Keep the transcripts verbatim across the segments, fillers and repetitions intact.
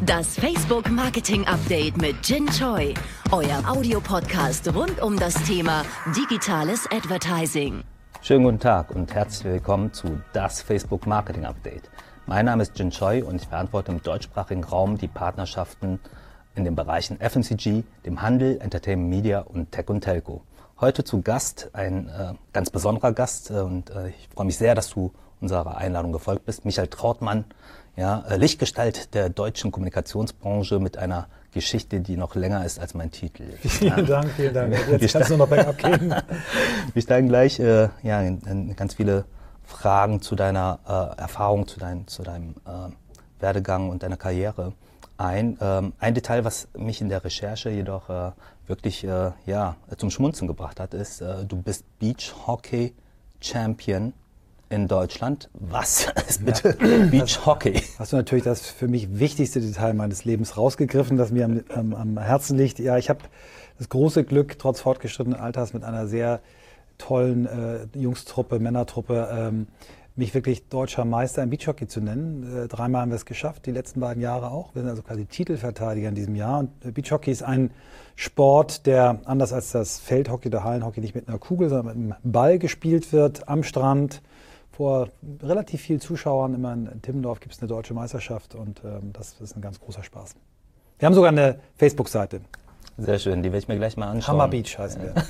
Das Facebook Marketing Update mit Jin Choi, euer Audiopodcast rund um das Thema digitales Advertising. Schönen guten Tag und herzlich willkommen zu Das Facebook Marketing Update. Mein Name ist Jin Choi und ich verantworte im deutschsprachigen Raum die Partnerschaften in den Bereichen F M C G, dem Handel, Entertainment Media und Tech und Telco. Heute zu Gast ein äh, ganz besonderer Gast äh, und äh, ich freue mich sehr, dass du unserer Einladung gefolgt bist. Michael Trautmann, ja, äh, Lichtgestalt der deutschen Kommunikationsbranche mit einer Geschichte, die noch länger ist als mein Titel. Vielen ja. Dank, vielen Dank. Jetzt kannst du noch bergab gehen. Wir steigen gleich äh, ja, in, in ganz viele Fragen zu deiner äh, Erfahrung, zu, dein, zu deinem äh, Werdegang und deiner Karriere ein. Ähm, ein Detail, was mich in der Recherche jedoch äh, wirklich äh, ja, zum Schmunzeln gebracht hat, ist, äh, du bist Beach Hockey Champion in Deutschland. Was ist bitte ja. Beach Hockey? Hast du natürlich das für mich wichtigste Detail meines Lebens rausgegriffen, das mir am, am, am Herzen liegt. Ja, ich habe das große Glück, trotz fortgeschrittenen Alters mit einer sehr tollen äh, Jungstruppe, Männertruppe, ähm, mich wirklich deutscher Meister im Beachhockey zu nennen. Äh, dreimal haben wir es geschafft, die letzten beiden Jahre auch. Wir sind also quasi Titelverteidiger in diesem Jahr. Und äh, Beachhockey ist ein Sport, der anders als das Feldhockey oder Hallenhockey nicht mit einer Kugel, sondern mit einem Ball gespielt wird, am Strand, vor relativ vielen Zuschauern. Immer in Timmendorf gibt es eine deutsche Meisterschaft und ähm, das ist ein ganz großer Spaß. Wir haben sogar eine Facebook-Seite. Sehr schön, die werde ich mir gleich mal anschauen. Hammer Beach heißen wir.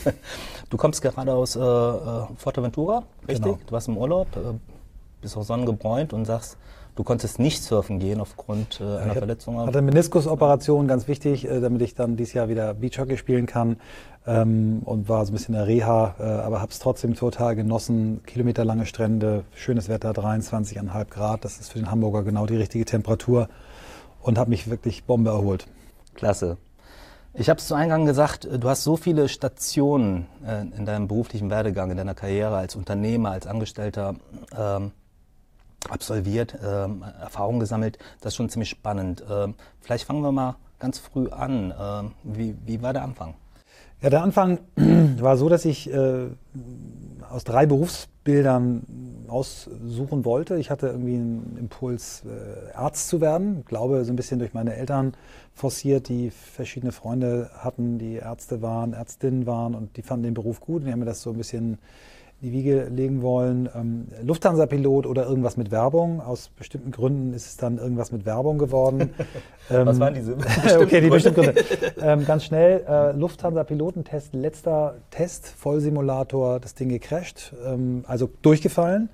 Du kommst gerade aus äh, Fuerteventura, richtig? Genau. Du warst im Urlaub, äh, bist auch sonnengebräunt und sagst, du konntest nicht surfen gehen aufgrund äh, einer ich Verletzung. Ich hatte eine Meniskusoperation, ganz wichtig, äh, damit ich dann dieses Jahr wieder Beachhockey spielen kann ähm, und war so ein bisschen in der Reha, äh, aber habe es trotzdem total genossen. Kilometerlange Strände, schönes Wetter, dreiundzwanzig Komma fünf Grad, das ist für den Hamburger genau die richtige Temperatur und habe mich wirklich Bombe erholt. Klasse. Ich habe es zu Eingang gesagt, du hast so viele Stationen äh, in deinem beruflichen Werdegang, in deiner Karriere als Unternehmer, als Angestellter ähm, absolviert, ähm, Erfahrungen gesammelt. Das ist schon ziemlich spannend. Ähm, vielleicht fangen wir mal ganz früh an. Ähm, wie, wie war der Anfang? Ja, der Anfang war so, dass ich äh, aus drei Berufsbildern aussuchen wollte. Ich hatte irgendwie einen Impuls, äh, Arzt zu werden. Ich glaube, so ein bisschen durch meine Eltern forciert, die verschiedene Freunde hatten, die Ärzte waren, Ärztinnen waren und die fanden den Beruf gut und die haben mir das so ein bisschen in die Wiege legen wollen. Ähm, Lufthansa-Pilot oder irgendwas mit Werbung. Aus bestimmten Gründen ist es dann irgendwas mit Werbung geworden. ähm, Was waren diese Okay, die bestimmten Gründe. ähm, ganz schnell, äh, Lufthansa-Pilotentest, letzter Test, Vollsimulator, das Ding gecrasht, ähm, also durchgefallen.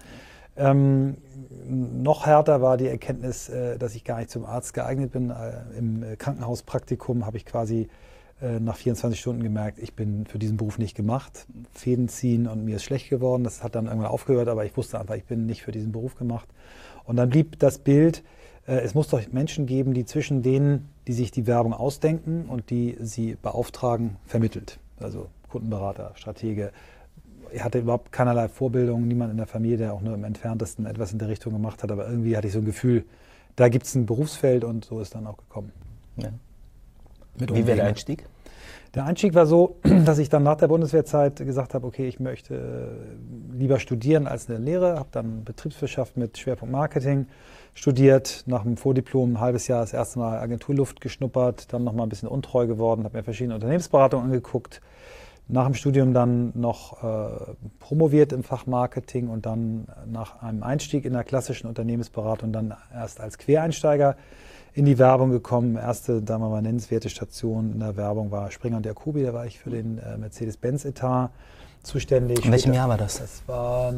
Ähm, noch härter war die Erkenntnis, äh, dass ich gar nicht zum Arzt geeignet bin. Äh, Im Krankenhauspraktikum habe ich quasi äh, nach vierundzwanzig Stunden gemerkt, ich bin für diesen Beruf nicht gemacht. Fäden ziehen und mir ist schlecht geworden. Das hat dann irgendwann aufgehört, aber ich wusste einfach, ich bin nicht für diesen Beruf gemacht. Und dann blieb das Bild, äh, es muss doch Menschen geben, die zwischen denen, die sich die Werbung ausdenken und die sie beauftragen, vermittelt. Also Kundenberater, Stratege. Ich hatte überhaupt keinerlei Vorbildung, niemand in der Familie, der auch nur im Entferntesten etwas in der Richtung gemacht hat. Aber irgendwie hatte ich so ein Gefühl, da gibt es ein Berufsfeld und so ist dann auch gekommen. Ja. Mit Wie war der Einstieg? Der Einstieg war so, dass ich dann nach der Bundeswehrzeit gesagt habe, okay, ich möchte lieber studieren als eine Lehre. Habe dann Betriebswirtschaft mit Schwerpunkt Marketing studiert, nach dem Vordiplom ein halbes Jahr das erste Mal Agenturluft geschnuppert, dann nochmal ein bisschen untreu geworden, habe mir verschiedene Unternehmensberatungen angeguckt. Nach dem Studium dann noch äh, promoviert im Fach Marketing und dann nach einem Einstieg in der klassischen Unternehmensberatung dann erst als Quereinsteiger in die Werbung gekommen. Erste, sagen wir mal, nennenswerte Station in der Werbung war Springer und Jacobi. Da war ich für den äh, Mercedes-Benz-Etat zuständig. In welchem Später, Jahr war das? Das war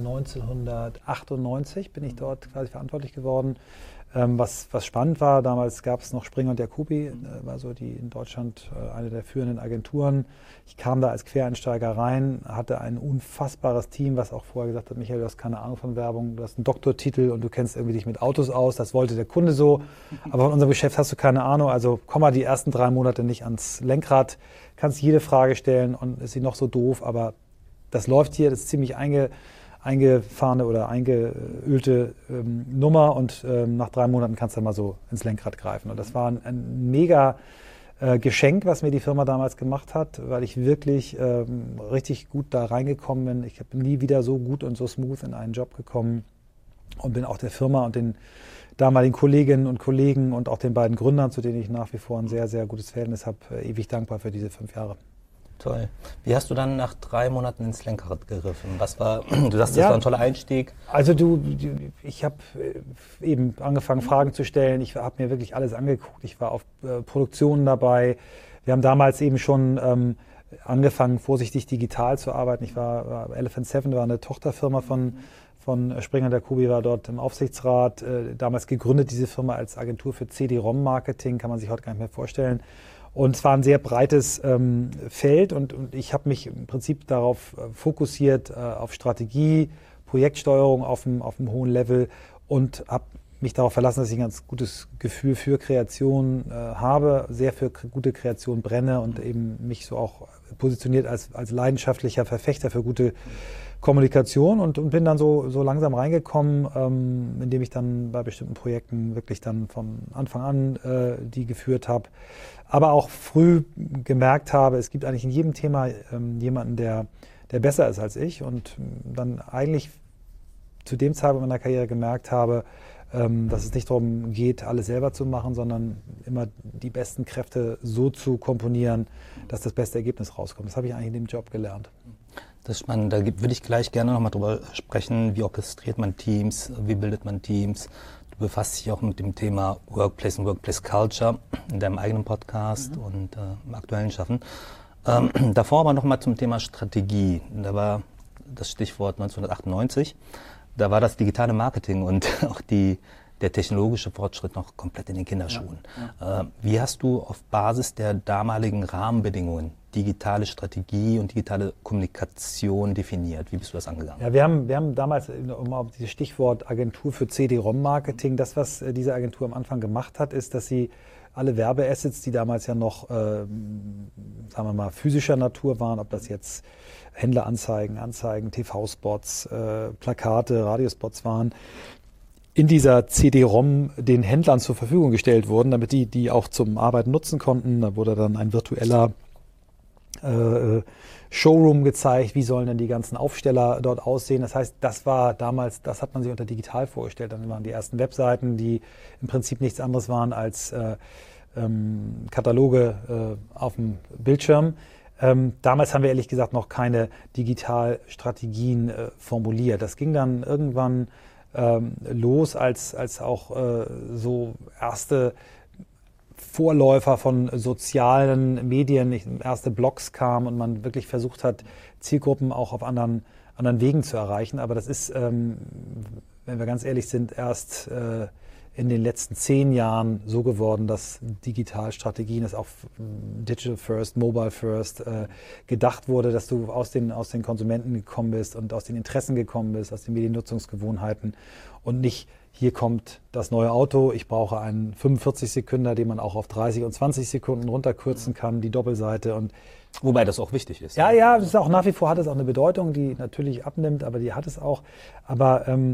neunzehnhundertachtundneunzig, bin ich dort quasi verantwortlich geworden. Ähm, was, was spannend war, damals gab es noch Springer und Jacobi, äh, war so die in Deutschland äh, eine der führenden Agenturen. Ich kam da als Quereinsteiger rein, hatte ein unfassbares Team, was auch vorher gesagt hat, Michael, du hast keine Ahnung von Werbung, du hast einen Doktortitel und du kennst irgendwie dich mit Autos aus, das wollte der Kunde so, aber von unserem Geschäft hast du keine Ahnung, also komm mal die ersten drei Monate nicht ans Lenkrad, kannst jede Frage stellen und ist sie noch so doof, aber das läuft hier, das ist ziemlich einge... eingefahrene oder eingeölte ähm, Nummer und ähm, nach drei Monaten kannst du dann mal so ins Lenkrad greifen. Und das war ein, ein mega äh, Geschenk, was mir die Firma damals gemacht hat, weil ich wirklich ähm, richtig gut da reingekommen bin. Ich bin nie wieder so gut und so smooth in einen Job gekommen und bin auch der Firma und den damaligen Kolleginnen und Kollegen und auch den beiden Gründern, zu denen ich nach wie vor ein sehr, sehr gutes Verhältnis habe, ewig dankbar für diese fünf Jahre. Toll. Wie hast du dann nach drei Monaten ins Lenkrad gegriffen? Was war, du sagst, das ja, war ein toller Einstieg. Also du, ich habe eben angefangen, Fragen zu stellen. Ich habe mir wirklich alles angeguckt. Ich war auf äh, Produktionen dabei. Wir haben damals eben schon ähm, angefangen, vorsichtig digital zu arbeiten. Ich war, war Elephant Seven, war eine Tochterfirma von, von Springer der Kubi, war dort im Aufsichtsrat. Äh, damals gegründet, diese Firma als Agentur für C D-ROM-Marketing, kann man sich heute gar nicht mehr vorstellen. Und es war ein sehr breites ähm, Feld und, und ich habe mich im Prinzip darauf äh, fokussiert, äh, auf Strategie, Projektsteuerung auf einem auf einem hohen Level und habe mich darauf verlassen, dass ich ein ganz gutes Gefühl für Kreation äh, habe, sehr für k- gute Kreation brenne und eben mich so auch positioniert als, als leidenschaftlicher Verfechter für gute Kommunikation und, und bin dann so, so langsam reingekommen, ähm, indem ich dann bei bestimmten Projekten wirklich dann von Anfang an äh, die geführt habe. Aber auch früh gemerkt habe, es gibt eigentlich in jedem Thema ähm, jemanden, der, der besser ist als ich und dann eigentlich zu dem Zeitpunkt meiner Karriere gemerkt habe, ähm, dass es nicht darum geht, alles selber zu machen, sondern immer die besten Kräfte so zu komponieren, dass das beste Ergebnis rauskommt. Das habe ich eigentlich in dem Job gelernt. Das ist spannend. Da würde ich gleich gerne nochmal drüber sprechen, wie orchestriert man Teams, wie bildet man Teams. Du befasst dich auch mit dem Thema Workplace und Workplace Culture in deinem eigenen Podcast mhm. und äh, im aktuellen Schaffen. Ähm, davor aber nochmal zum Thema Strategie. Da war das Stichwort neunzehnhundertachtundneunzig. Da war das digitale Marketing und auch die, der technologische Fortschritt noch komplett in den Kinderschuhen. Ja, ja. Äh, wie hast du auf Basis der damaligen Rahmenbedingungen digitale Strategie und digitale Kommunikation definiert? Wie bist du das angegangen? Ja, wir haben, wir haben damals, um auf dieses Stichwort Agentur für C D-ROM-Marketing, das, was diese Agentur am Anfang gemacht hat, ist, dass sie alle Werbeassets, die damals ja noch, äh, sagen wir mal, physischer Natur waren, ob das jetzt Händleranzeigen, Anzeigen, T V-Spots, äh, Plakate, Radiospots waren, in dieser C D-ROM den Händlern zur Verfügung gestellt wurden, damit die die auch zum Arbeiten nutzen konnten. Da wurde dann ein virtueller äh, Showroom gezeigt, wie sollen denn die ganzen Aufsteller dort aussehen. Das heißt, das war damals, das hat man sich unter digital vorgestellt. Dann waren die ersten Webseiten, die im Prinzip nichts anderes waren als äh, ähm, Kataloge äh, auf dem Bildschirm. Ähm, damals haben wir ehrlich gesagt noch keine Digitalstrategien äh, formuliert. Das ging dann irgendwann ähm, los, als, als auch äh, so erste Vorläufer von sozialen Medien, erste Blogs kamen und man wirklich versucht hat, Zielgruppen auch auf anderen, anderen Wegen zu erreichen. Aber das ist, ähm, wenn wir ganz ehrlich sind, erst äh, in den letzten zehn Jahren so geworden, dass Digitalstrategien, das auch Digital First, Mobile First äh, gedacht wurde, dass du aus den, aus den Konsumenten gekommen bist und aus den Interessen gekommen bist, aus den Mediennutzungsgewohnheiten und nicht, hier kommt das neue Auto, ich brauche einen fünfundvierzig Sekünder, den man auch auf dreißig und zwanzig Sekunden runterkürzen kann, die Doppelseite. Und wobei das auch wichtig ist. Ja, ja, das ist auch nach wie vor hat es auch eine Bedeutung, die natürlich abnimmt, aber die hat es auch. Aber ähm,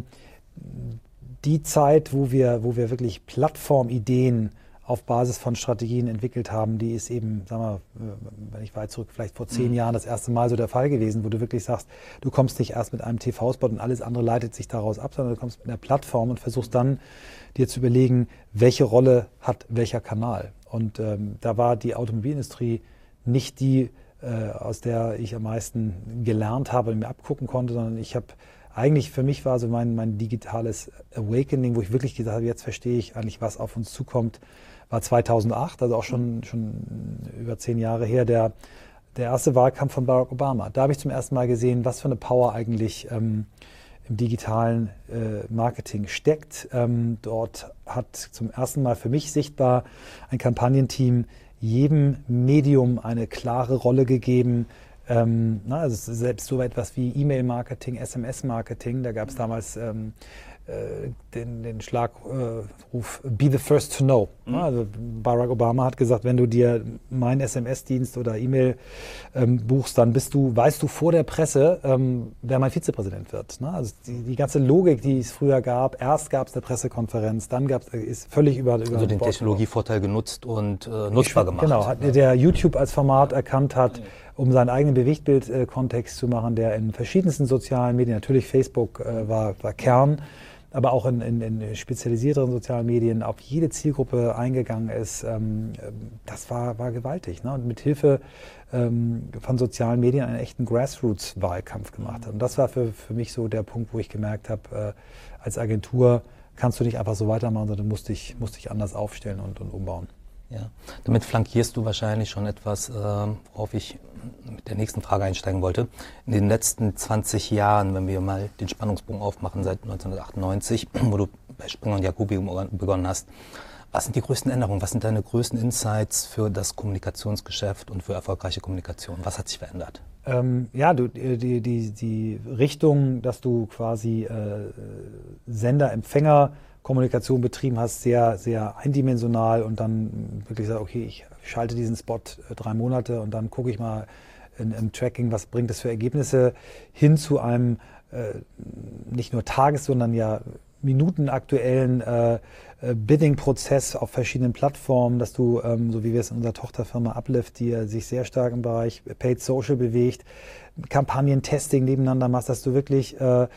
die Zeit, wo wir, wo wir wirklich Plattformideen auf Basis von Strategien entwickelt haben, die ist eben, sagen wir, wenn ich weit zurück, vielleicht vor zehn mhm. Jahren das erste Mal so der Fall gewesen, wo du wirklich sagst, du kommst nicht erst mit einem T V-Spot und alles andere leitet sich daraus ab, sondern du kommst mit einer Plattform und versuchst dann dir zu überlegen, welche Rolle hat welcher Kanal. Und ähm, da war die Automobilindustrie nicht die, äh, aus der ich am meisten gelernt habe und mir abgucken konnte, sondern ich habe eigentlich für mich war so mein, mein digitales Awakening, wo ich wirklich gesagt habe, jetzt verstehe ich eigentlich, was auf uns zukommt, war zweitausendacht, also auch schon, schon über zehn Jahre her, der, der erste Wahlkampf von Barack Obama. Da habe ich zum ersten Mal gesehen, was für eine Power eigentlich ähm, im digitalen äh, Marketing steckt. Ähm, dort hat zum ersten Mal für mich sichtbar ein Kampagnenteam jedem Medium eine klare Rolle gegeben. Ähm, na, also selbst so etwas wie E-Mail-Marketing, S M S-Marketing, da gab es damals ähm, äh, den, den Schlagruf äh, Be the first to know. Mhm. Na, also Barack Obama hat gesagt, wenn du dir meinen S M S-Dienst oder E-Mail ähm, buchst, dann bist du, weißt du vor der Presse, ähm, wer mein Vizepräsident wird. Na? Also die, die ganze Logik, die es früher gab, erst gab es eine Pressekonferenz, dann gab es, ist völlig über, über also den Technologievorteil genutzt und äh, nutzbar gemacht. Genau, hat, der YouTube als Format erkannt hat, um seinen eigenen Bewegtbild-Kontext zu machen, der in verschiedensten sozialen Medien, natürlich Facebook äh, war, war Kern, aber auch in, in, in spezialisierteren sozialen Medien auf jede Zielgruppe eingegangen ist, ähm, das war, war gewaltig. Ne? Und mit Hilfe ähm, von sozialen Medien einen echten Grassroots-Wahlkampf gemacht hat. Und das war für, für mich so der Punkt, wo ich gemerkt habe, äh, als Agentur kannst du nicht einfach so weitermachen, sondern musst dich, musst dich anders aufstellen und, und umbauen. Ja, damit flankierst du wahrscheinlich schon etwas, äh, worauf ich mit der nächsten Frage einsteigen wollte. In den letzten zwanzig Jahren, wenn wir mal den Spannungsbogen aufmachen, seit neunzehnhundertachtundneunzig, wo du bei Springer und Jacobi begonnen hast, was sind die größten Änderungen? Was sind deine größten Insights für das Kommunikationsgeschäft und für erfolgreiche Kommunikation? Was hat sich verändert? Ähm, ja, du, die, die, die Richtung, dass du quasi äh, Sender-Empfänger Kommunikation betrieben hast, sehr, sehr eindimensional und dann wirklich sagst, okay, ich schalte diesen Spot äh, drei Monate und dann gucke ich mal in, im Tracking, was bringt das für Ergebnisse, hin zu einem äh, nicht nur Tages-, sondern ja minutenaktuellen äh, Bidding-Prozess auf verschiedenen Plattformen, dass du, ähm, so wie wir es in unserer Tochterfirma Uplift, die ja sich sehr stark im Bereich Paid Social bewegt, Kampagnen-Testing nebeneinander machst, dass du wirklich äh,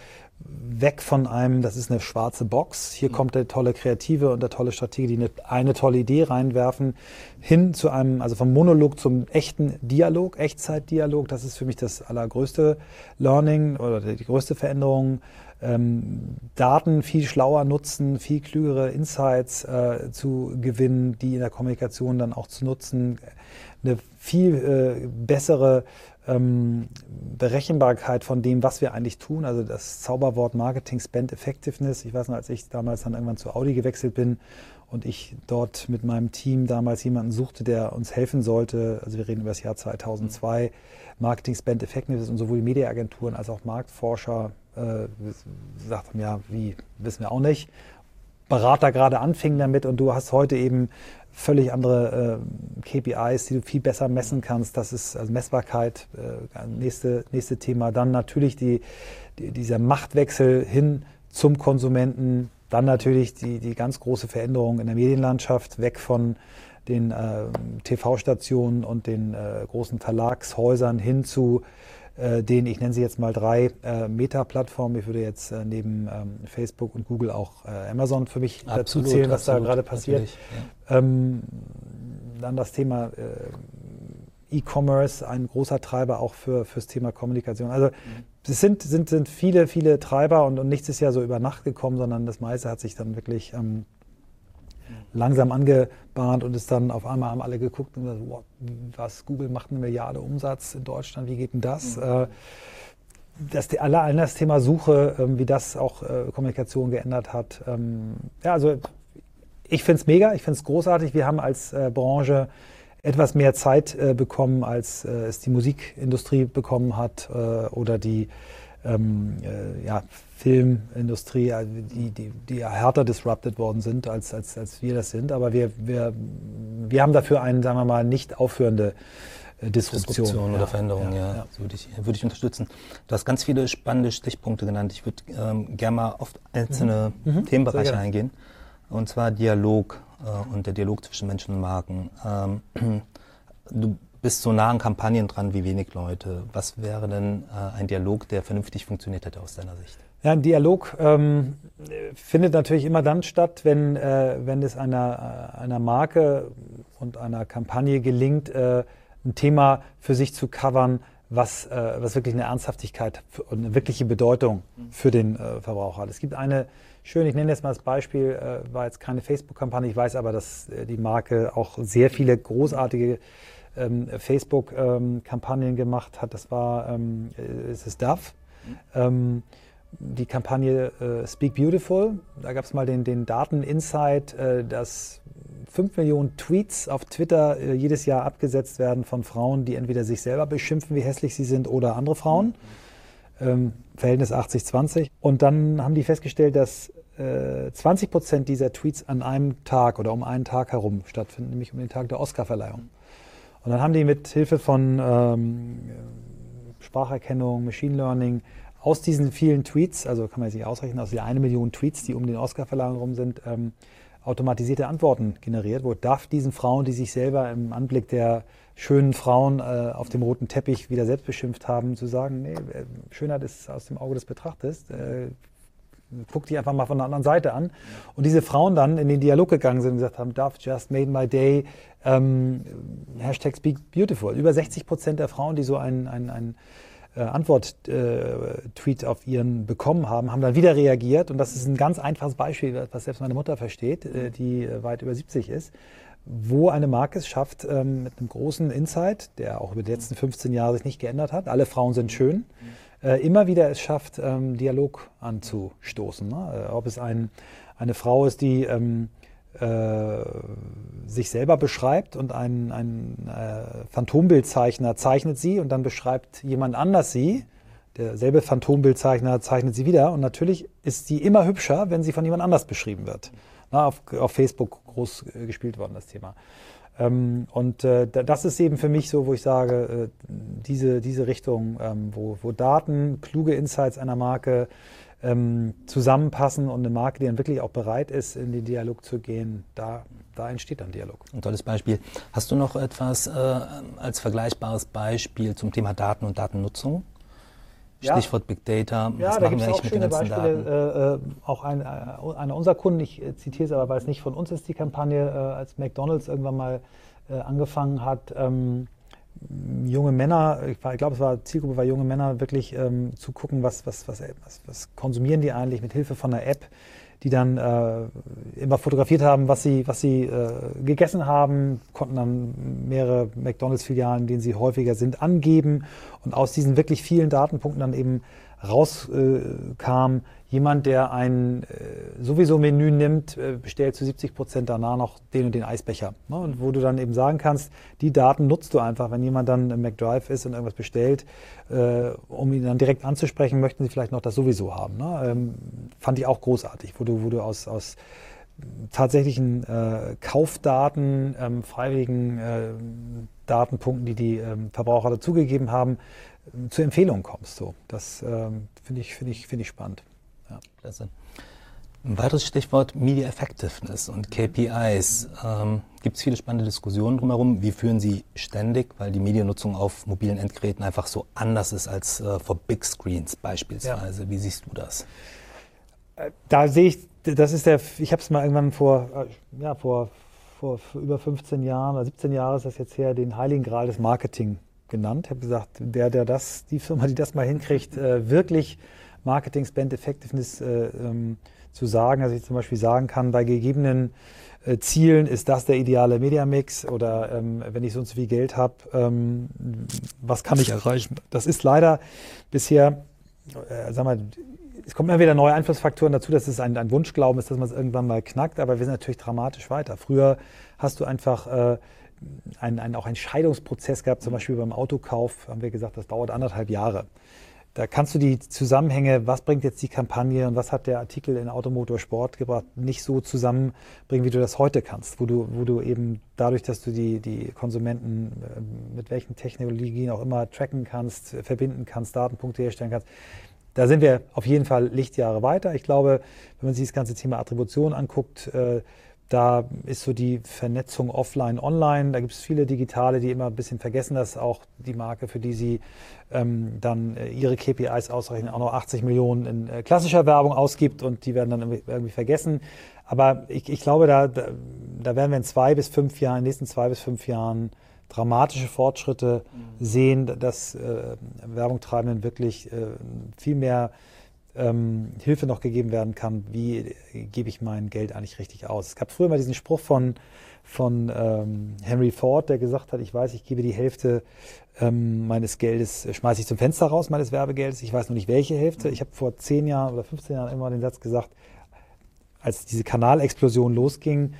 weg von einem, das ist eine schwarze Box, hier mhm. kommt der tolle Kreative und der tolle Stratege, die eine, eine tolle Idee reinwerfen, hin zu einem, also vom Monolog zum echten Dialog, Echtzeitdialog, das ist für mich das allergrößte Learning oder die größte Veränderung. Ähm, Daten viel schlauer nutzen, viel klügere Insights äh, zu gewinnen, die in der Kommunikation dann auch zu nutzen, eine viel äh, bessere ähm, Berechenbarkeit von dem, was wir eigentlich tun, also das Zauberwort Marketing Spend Effectiveness. Ich weiß noch, als ich damals dann irgendwann zu Audi gewechselt bin und ich dort mit meinem Team damals jemanden suchte, der uns helfen sollte, also wir reden über das Jahr zweitausendzwei, Marketing Spend Effectiveness und sowohl die Mediaagenturen als auch Marktforscher äh, gesagt haben, ja, wie, wissen wir auch nicht. Berater gerade anfingen damit und du hast heute eben völlig andere äh, K P Is, die du viel besser messen kannst. Das ist also Messbarkeit, äh, nächste, nächste Thema. Dann natürlich die, die, dieser Machtwechsel hin zum Konsumenten. Dann natürlich die, die ganz große Veränderung in der Medienlandschaft, weg von den äh, T V-Stationen und den äh, großen Verlagshäusern hin zu äh, den, ich nenne sie jetzt mal drei äh, Meta-Plattformen. Ich würde jetzt äh, neben ähm, Facebook und Google auch äh, Amazon für mich absolut, dazu zählen, was absolut, da gerade passiert. Ja. Ähm, dann das Thema äh, E-Commerce, ein großer Treiber auch für fürs Thema Kommunikation. Also mhm. es sind, sind, sind viele, viele Treiber und, und nichts ist ja so über Nacht gekommen, sondern das meiste hat sich dann wirklich ähm, langsam angebahnt und ist dann auf einmal haben alle geguckt und gesagt, wow, was, Google macht eine Milliarde Umsatz in Deutschland, wie geht denn das? Mhm. Das, allein das Thema Suche, wie das auch Kommunikation geändert hat. Ja, also ich finde es mega, ich finde es großartig. Wir haben als Branche etwas mehr Zeit bekommen, als es die Musikindustrie bekommen hat oder die Ähm, äh, ja, Filmindustrie, die, die, die härter disrupted worden sind, als, als, als wir das sind. Aber wir, wir, wir haben dafür eine, sagen wir mal, nicht aufhörende äh, Disruption. Disruption oder ja, Veränderung, ja. ja. ja. Das würde ich, würde ich unterstützen. Du hast ganz viele spannende Stichpunkte genannt. Ich würde ähm, gerne mal auf einzelne mhm. Themenbereiche eingehen. Und zwar Dialog äh, und der Dialog zwischen Menschen und Marken. Ähm, du bist so nah an Kampagnen dran wie wenig Leute. Was wäre denn äh, ein Dialog, der vernünftig funktioniert hätte aus deiner Sicht? Ja, ein Dialog ähm, findet natürlich immer dann statt, wenn, äh, wenn es einer, einer Marke und einer Kampagne gelingt, äh, ein Thema für sich zu covern, was, äh, was wirklich eine Ernsthaftigkeit und eine wirkliche Bedeutung für den äh, Verbraucher hat. Es gibt eine schöne, ich nenne jetzt mal das Beispiel, äh, war jetzt keine Facebook-Kampagne, ich weiß aber, dass äh, die Marke auch sehr viele großartige Ähm, Facebook-Kampagnen ähm, gemacht hat. Das war, ähm, es ist Dove. Mhm. Ähm, die Kampagne äh, Speak Beautiful. Da gab es mal den, den Daten-Insight, äh, dass fünf Millionen Tweets auf Twitter äh, jedes Jahr abgesetzt werden von Frauen, die entweder sich selber beschimpfen, wie hässlich sie sind, oder andere Frauen. Mhm. Ähm, Verhältnis achtzig zwanzig. Und dann haben die festgestellt, dass äh, zwanzig Prozent dieser Tweets an einem Tag oder um einen Tag herum stattfinden, nämlich um den Tag der Oscarverleihung. Und dann haben die mit Hilfe von ähm, Spracherkennung, Machine Learning aus diesen vielen Tweets, also kann man sich ausrechnen, aus der eine Million Tweets, die um den Oscar-Verleihung herum sind, ähm, automatisierte Antworten generiert, wo darf diesen Frauen, die sich selber im Anblick der schönen Frauen äh, auf dem roten Teppich wieder selbst beschimpft haben, zu sagen, nee, Schönheit ist aus dem Auge des Betrachters, äh, guck die einfach mal von der anderen Seite an. Und diese Frauen dann in den Dialog gegangen sind und gesagt haben, Dove just made my day, ähm, Hashtag Speak Beautiful. Über sechzig Prozent der Frauen, die so einen ein, ein, äh, Antwort-Tweet äh, auf ihren bekommen haben, haben dann wieder reagiert. Und das ist ein ganz einfaches Beispiel, was selbst meine Mutter versteht, äh, die äh, weit über siebzig ist, wo eine Marke es schafft, ähm, mit einem großen Insight, der auch über die letzten fünfzehn Jahre sich nicht geändert hat, alle Frauen sind schön, äh, immer wieder es schafft, ähm, Dialog anzustoßen. Ne? Äh, ob es ein, eine Frau ist, die ähm, äh, sich selber beschreibt und ein, ein äh, Phantombildzeichner zeichnet sie und dann beschreibt jemand anders sie, derselbe Phantombildzeichner zeichnet sie wieder und natürlich ist sie immer hübscher, wenn sie von jemand anders beschrieben wird. Na, auf, auf Facebook groß äh, gespielt worden, das Thema. Ähm, und äh, das ist eben für mich so, wo ich sage, äh, diese, diese Richtung, ähm, wo, wo Daten, kluge Insights einer Marke ähm, zusammenpassen und eine Marke, die dann wirklich auch bereit ist, in den Dialog zu gehen, da, da entsteht dann Dialog. Ein tolles Beispiel. Hast du noch etwas äh, als vergleichbares Beispiel zum Thema Daten und Datennutzung? Stichwort ja. Big Data, ja, was da machen wir auch eigentlich mit den ganzen Beispiele, Daten? Äh, auch ein, äh, einer unserer Kunden, ich äh, zitiere es aber, weil es nicht von uns ist, die Kampagne, äh, als McDonald's irgendwann mal äh, angefangen hat, ähm, junge Männer, ich, ich glaube, es war Zielgruppe war junge Männer, wirklich ähm, zu gucken, was, was, was, was, was konsumieren die eigentlich mit Hilfe von einer App, die dann äh, immer fotografiert haben, was sie, was sie äh, gegessen haben, konnten dann mehrere McDonald's-Filialen, in denen sie häufiger sind, angeben und aus diesen wirklich vielen Datenpunkten dann eben rauskam, äh, jemand, der ein äh, sowieso Menü nimmt, äh, bestellt zu siebzig Prozent danach noch den und den Eisbecher. Ne? Und wo du dann eben sagen kannst, die Daten nutzt du einfach, wenn jemand dann im McDrive ist und irgendwas bestellt, äh, um ihn dann direkt anzusprechen, möchten sie vielleicht noch das sowieso haben. Ne? Ähm, fand ich auch großartig, wo du, wo du aus, aus tatsächlichen äh, Kaufdaten, ähm, freiwilligen äh, Datenpunkten, die die ähm, Verbraucher dazugegeben haben, äh, zu Empfehlungen kommst. So. Das ähm, finde ich, finde ich, finde ich spannend. Ja. Klasse. Ein weiteres Stichwort Media Effectiveness und K P Is. Ähm, Gibt es viele spannende Diskussionen drumherum. Wie führen Sie ständig, weil die Mediennutzung auf mobilen Endgeräten einfach so anders ist als äh, vor Big Screens beispielsweise. Ja. Wie siehst du das? Da sehe ich, das ist der, ich habe es mal irgendwann vor, ja, vor, vor über fünfzehn Jahren oder siebzehn Jahren ist das jetzt her, den Heiligen Gral des Marketing genannt. Ich habe gesagt, der, der das, die Firma, die das mal hinkriegt, äh, wirklich Marketing Spend Effectiveness äh, ähm, zu sagen, dass ich zum Beispiel sagen kann, bei gegebenen äh, Zielen ist das der ideale Media-Mix oder ähm, wenn ich so und so viel Geld habe, ähm, was kann ich erreichen? Das ist leider bisher, äh, sag mal, es kommen immer wieder neue Einflussfaktoren dazu, dass es ein, ein Wunschglauben ist, dass man es irgendwann mal knackt, aber wir sind natürlich dramatisch weiter. Früher hast du einfach äh, ein, ein, auch einen Scheidungsprozess gehabt, zum Beispiel beim Autokauf, haben wir gesagt, das dauert anderthalb Jahre. Da kannst du die Zusammenhänge, was bringt jetzt die Kampagne und was hat der Artikel in Automotor Sport gebracht, nicht so zusammenbringen, wie du das heute kannst, wo du, wo du eben dadurch, dass du die, die Konsumenten äh, mit welchen Technologien auch immer tracken kannst, verbinden kannst, Datenpunkte herstellen kannst. Da sind wir auf jeden Fall Lichtjahre weiter. Ich glaube, wenn man sich das ganze Thema Attribution anguckt, äh, da ist so die Vernetzung offline, online. Da gibt es viele Digitale, die immer ein bisschen vergessen, dass auch die Marke, für die sie ähm, dann äh, ihre K P Is ausrechnen, auch noch achtzig Millionen in äh, klassischer Werbung ausgibt und die werden dann irgendwie, irgendwie vergessen. Aber ich, ich glaube, da, da, da werden wir in zwei bis fünf Jahren, in den nächsten zwei bis fünf Jahren dramatische Fortschritte mhm. sehen, dass äh, Werbungtreibenden wirklich äh, viel mehr ähm, Hilfe noch gegeben werden kann, wie gebe ich mein Geld eigentlich richtig aus. Es gab früher mal diesen Spruch von, von ähm, Henry Ford, der gesagt hat, ich weiß, ich gebe die Hälfte ähm, meines Geldes, äh, schmeiße ich zum Fenster raus, meines Werbegeldes, ich weiß noch nicht welche Hälfte. Mhm. Ich habe vor zehn Jahren oder fünfzehn Jahren immer den Satz gesagt, als diese Kanalexplosion losging,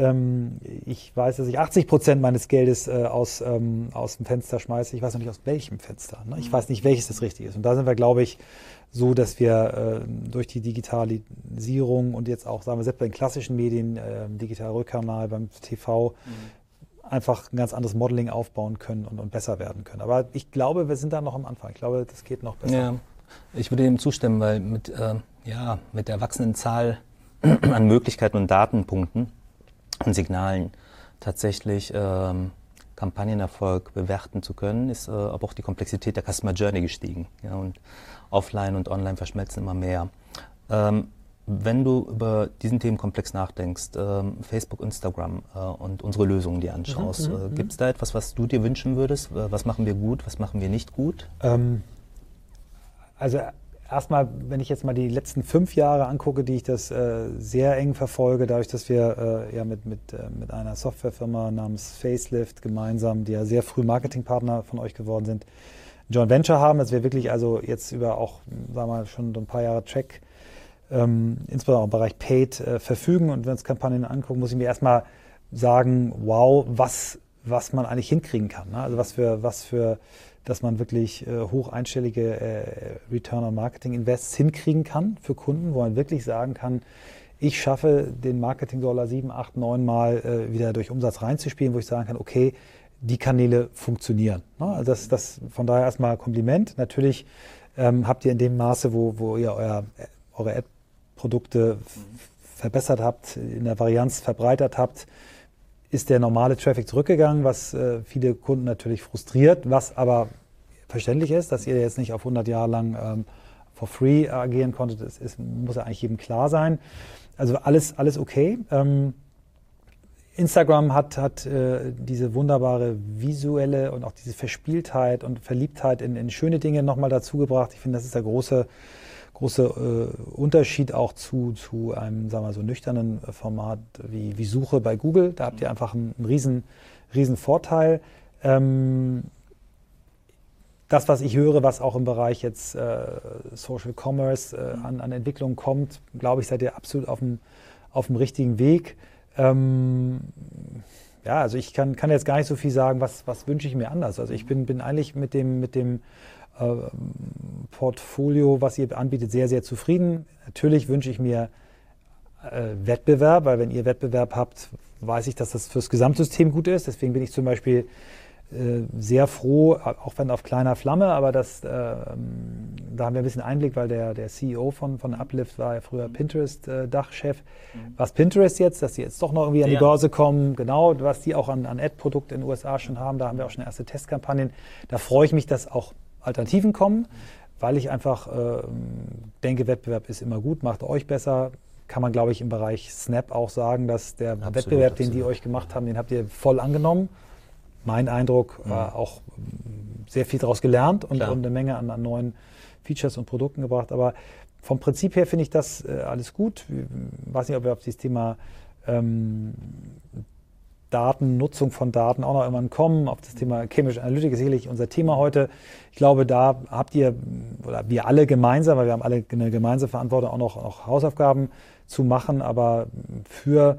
ich weiß, dass ich achtzig Prozent meines Geldes äh, aus, ähm, aus dem Fenster schmeiße. Ich weiß noch nicht, aus welchem Fenster. Ne? Ich weiß nicht, welches das richtig ist. Und da sind wir, glaube ich, so, dass wir äh, durch die Digitalisierung und jetzt auch, sagen wir, selbst bei den klassischen Medien, äh, digitaler Rückkanal, beim T V, mhm. einfach ein ganz anderes Modeling aufbauen können und, und besser werden können. Aber ich glaube, wir sind da noch am Anfang. Ich glaube, das geht noch besser. Ja, ich würde dem zustimmen, weil mit, äh, ja, mit der wachsenden Zahl an Möglichkeiten und Datenpunkten und Signalen tatsächlich ähm, Kampagnenerfolg bewerten zu können, ist äh, aber auch die Komplexität der Customer Journey gestiegen. Ja, und offline und online verschmelzen immer mehr. Ähm, Wenn du über diesen Themenkomplex nachdenkst, ähm, Facebook, Instagram äh, und unsere Lösungen dir anschaust, mhm, äh, mhm. gibt es da etwas, was du dir wünschen würdest? Äh, was machen wir gut, was machen wir nicht gut? Ähm, also erstmal, wenn ich jetzt mal die letzten fünf Jahre angucke, die ich das äh, sehr eng verfolge, dadurch, dass wir äh, ja mit, mit, äh, mit einer Softwarefirma namens Facelift gemeinsam, die ja sehr früh Marketingpartner von euch geworden sind, ein Joint Venture haben, dass wir wirklich also jetzt über auch, sagen wir mal, schon so ein paar Jahre Track, ähm, insbesondere auch im Bereich Paid, äh, verfügen. Und wenn wir uns Kampagnen angucken, muss ich mir erstmal sagen, wow, was, was man eigentlich hinkriegen kann. Ne? Also was für, was für, dass man wirklich äh, hoch einstellige äh, Return on Marketing Invests hinkriegen kann für Kunden, wo man wirklich sagen kann, ich schaffe den Marketing-Dollar sieben, acht, neun Mal äh, wieder durch Umsatz reinzuspielen, wo ich sagen kann, okay, die Kanäle funktionieren. Ne? Also das, das von daher erstmal Kompliment. Natürlich ähm, habt ihr in dem Maße, wo, wo ihr euer, eure Ad-Produkte verbessert habt, in der Varianz verbreitert habt, ist der normale Traffic zurückgegangen, was äh, viele Kunden natürlich frustriert, was aber verständlich ist, dass ihr jetzt nicht auf hundert Jahre lang ähm, for free agieren konntet. Das ist, muss ja eigentlich jedem klar sein. Also alles, alles okay. Ähm, Instagram hat, hat äh, diese wunderbare visuelle und auch diese Verspieltheit und Verliebtheit in, in schöne Dinge nochmal dazu gebracht. Ich finde, das ist der große, große äh, Unterschied auch zu, zu einem, sagen wir mal, so nüchternen Format wie, wie Suche bei Google. Da habt ihr einfach einen, einen riesen, riesen Vorteil. Ähm, das, was ich höre, was auch im Bereich jetzt äh, Social Commerce äh, an, an Entwicklung kommt, glaube ich, seid ihr absolut auf dem, auf dem richtigen Weg. Ähm, ja, also ich kann, kann jetzt gar nicht so viel sagen, was, was wünsche ich mir anders. Also ich bin, bin eigentlich mit dem, mit dem äh, Portfolio, was ihr anbietet, sehr, sehr zufrieden. Natürlich wünsche ich mir äh, Wettbewerb, weil wenn ihr Wettbewerb habt, weiß ich, dass das fürs Gesamtsystem gut ist. Deswegen bin ich zum Beispiel äh, sehr froh, auch wenn auf kleiner Flamme, aber das, äh, da haben wir ein bisschen Einblick, weil der, der C E O von, von Uplift war ja früher Pinterest-Dachchef. Äh, mhm. Was Pinterest jetzt, dass die jetzt doch noch irgendwie an die ja. Börse kommen, genau, was die auch an, an Ad-Produkten in den U S A schon haben, da haben wir auch schon erste Testkampagnen. Da freue ich mich, dass auch Alternativen kommen, weil ich einfach äh, denke, Wettbewerb ist immer gut, macht euch besser. Kann man, glaube ich, im Bereich Snap auch sagen, dass der absolut, Wettbewerb, absolut. den die euch gemacht haben, den habt ihr voll angenommen. Mein Eindruck war mhm. auch sehr viel daraus gelernt und, und eine Menge an, an neuen Features und Produkten gebracht. Aber vom Prinzip her finde ich das äh, alles gut. Ich weiß nicht, ob wir auf dieses Thema ähm, Daten, Nutzung von Daten auch noch irgendwann kommen. Auf das Thema Cambridge Analytica ist sicherlich unser Thema heute. Ich glaube, da habt ihr, oder wir alle gemeinsam, weil wir haben alle eine gemeinsame Verantwortung, auch noch, noch Hausaufgaben zu machen. Aber für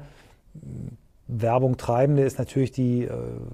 Werbung Treibende ist natürlich die,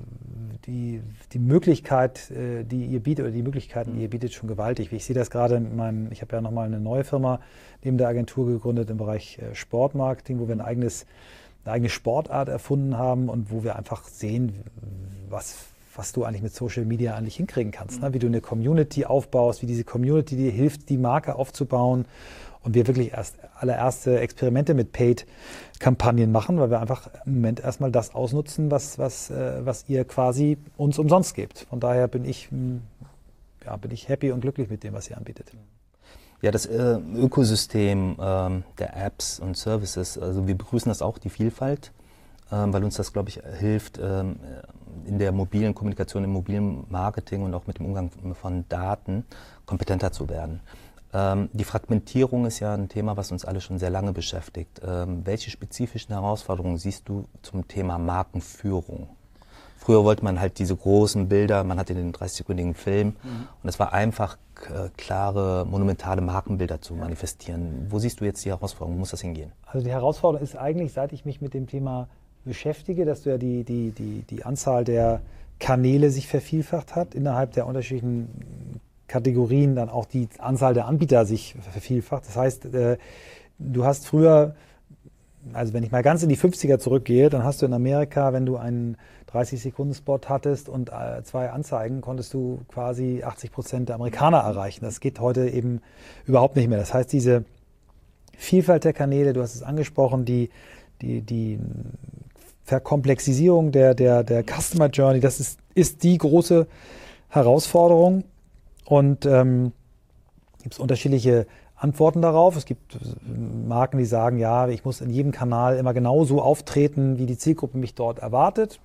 die, die Möglichkeit, die ihr bietet, oder die Möglichkeiten, die ihr bietet, schon gewaltig. Ich sehe das gerade in meinem, ich habe ja nochmal eine neue Firma neben der Agentur gegründet im Bereich Sportmarketing, wo wir ein eigenes, eine eigene Sportart erfunden haben und wo wir einfach sehen, was, was du eigentlich mit Social Media eigentlich hinkriegen kannst. Ne? Wie du eine Community aufbaust, wie diese Community dir hilft, die Marke aufzubauen. Und wir wirklich erst allererste Experimente mit Paid-Kampagnen machen, weil wir einfach im Moment erstmal das ausnutzen, was, was, äh, was ihr quasi uns umsonst gebt. Von daher bin ich, mh, ja, bin ich happy und glücklich mit dem, was ihr anbietet. Ja, das äh, Ökosystem ähm, der Apps und Services, also wir begrüßen das auch, die Vielfalt, ähm, weil uns das, glaube ich, hilft, ähm, in der mobilen Kommunikation, im mobilen Marketing und auch mit dem Umgang von Daten kompetenter zu werden. Ähm, die Fragmentierung ist ja ein Thema, was uns alle schon sehr lange beschäftigt. Ähm, welche spezifischen Herausforderungen siehst du zum Thema Markenführung? Früher wollte man halt diese großen Bilder, man hatte den dreißig-sekündigen Film mhm. und es war einfach äh, klare, monumentale Markenbilder zu ja. manifestieren. Wo siehst du jetzt die Herausforderung? Wo muss das hingehen? Also die Herausforderung ist eigentlich, seit ich mich mit dem Thema beschäftige, dass du ja die, die, die, die Anzahl der Kanäle sich vervielfacht hat, innerhalb der unterschiedlichen Kategorien dann auch die Anzahl der Anbieter sich vervielfacht. Das heißt, äh, du hast früher, also wenn ich mal ganz in die fünfziger zurückgehe, dann hast du in Amerika, wenn du einen dreißig-Sekunden-Spot hattest und äh, zwei Anzeigen, konntest du quasi achtzig Prozent der Amerikaner erreichen. Das geht heute eben überhaupt nicht mehr. Das heißt, diese Vielfalt der Kanäle, du hast es angesprochen, die, die, die Verkomplexisierung der, der, der Customer Journey, das ist, ist die große Herausforderung. Und ähm, gibt es unterschiedliche Antworten darauf. Es gibt Marken, die sagen, ja, ich muss in jedem Kanal immer genauso auftreten, wie die Zielgruppe mich dort erwartet.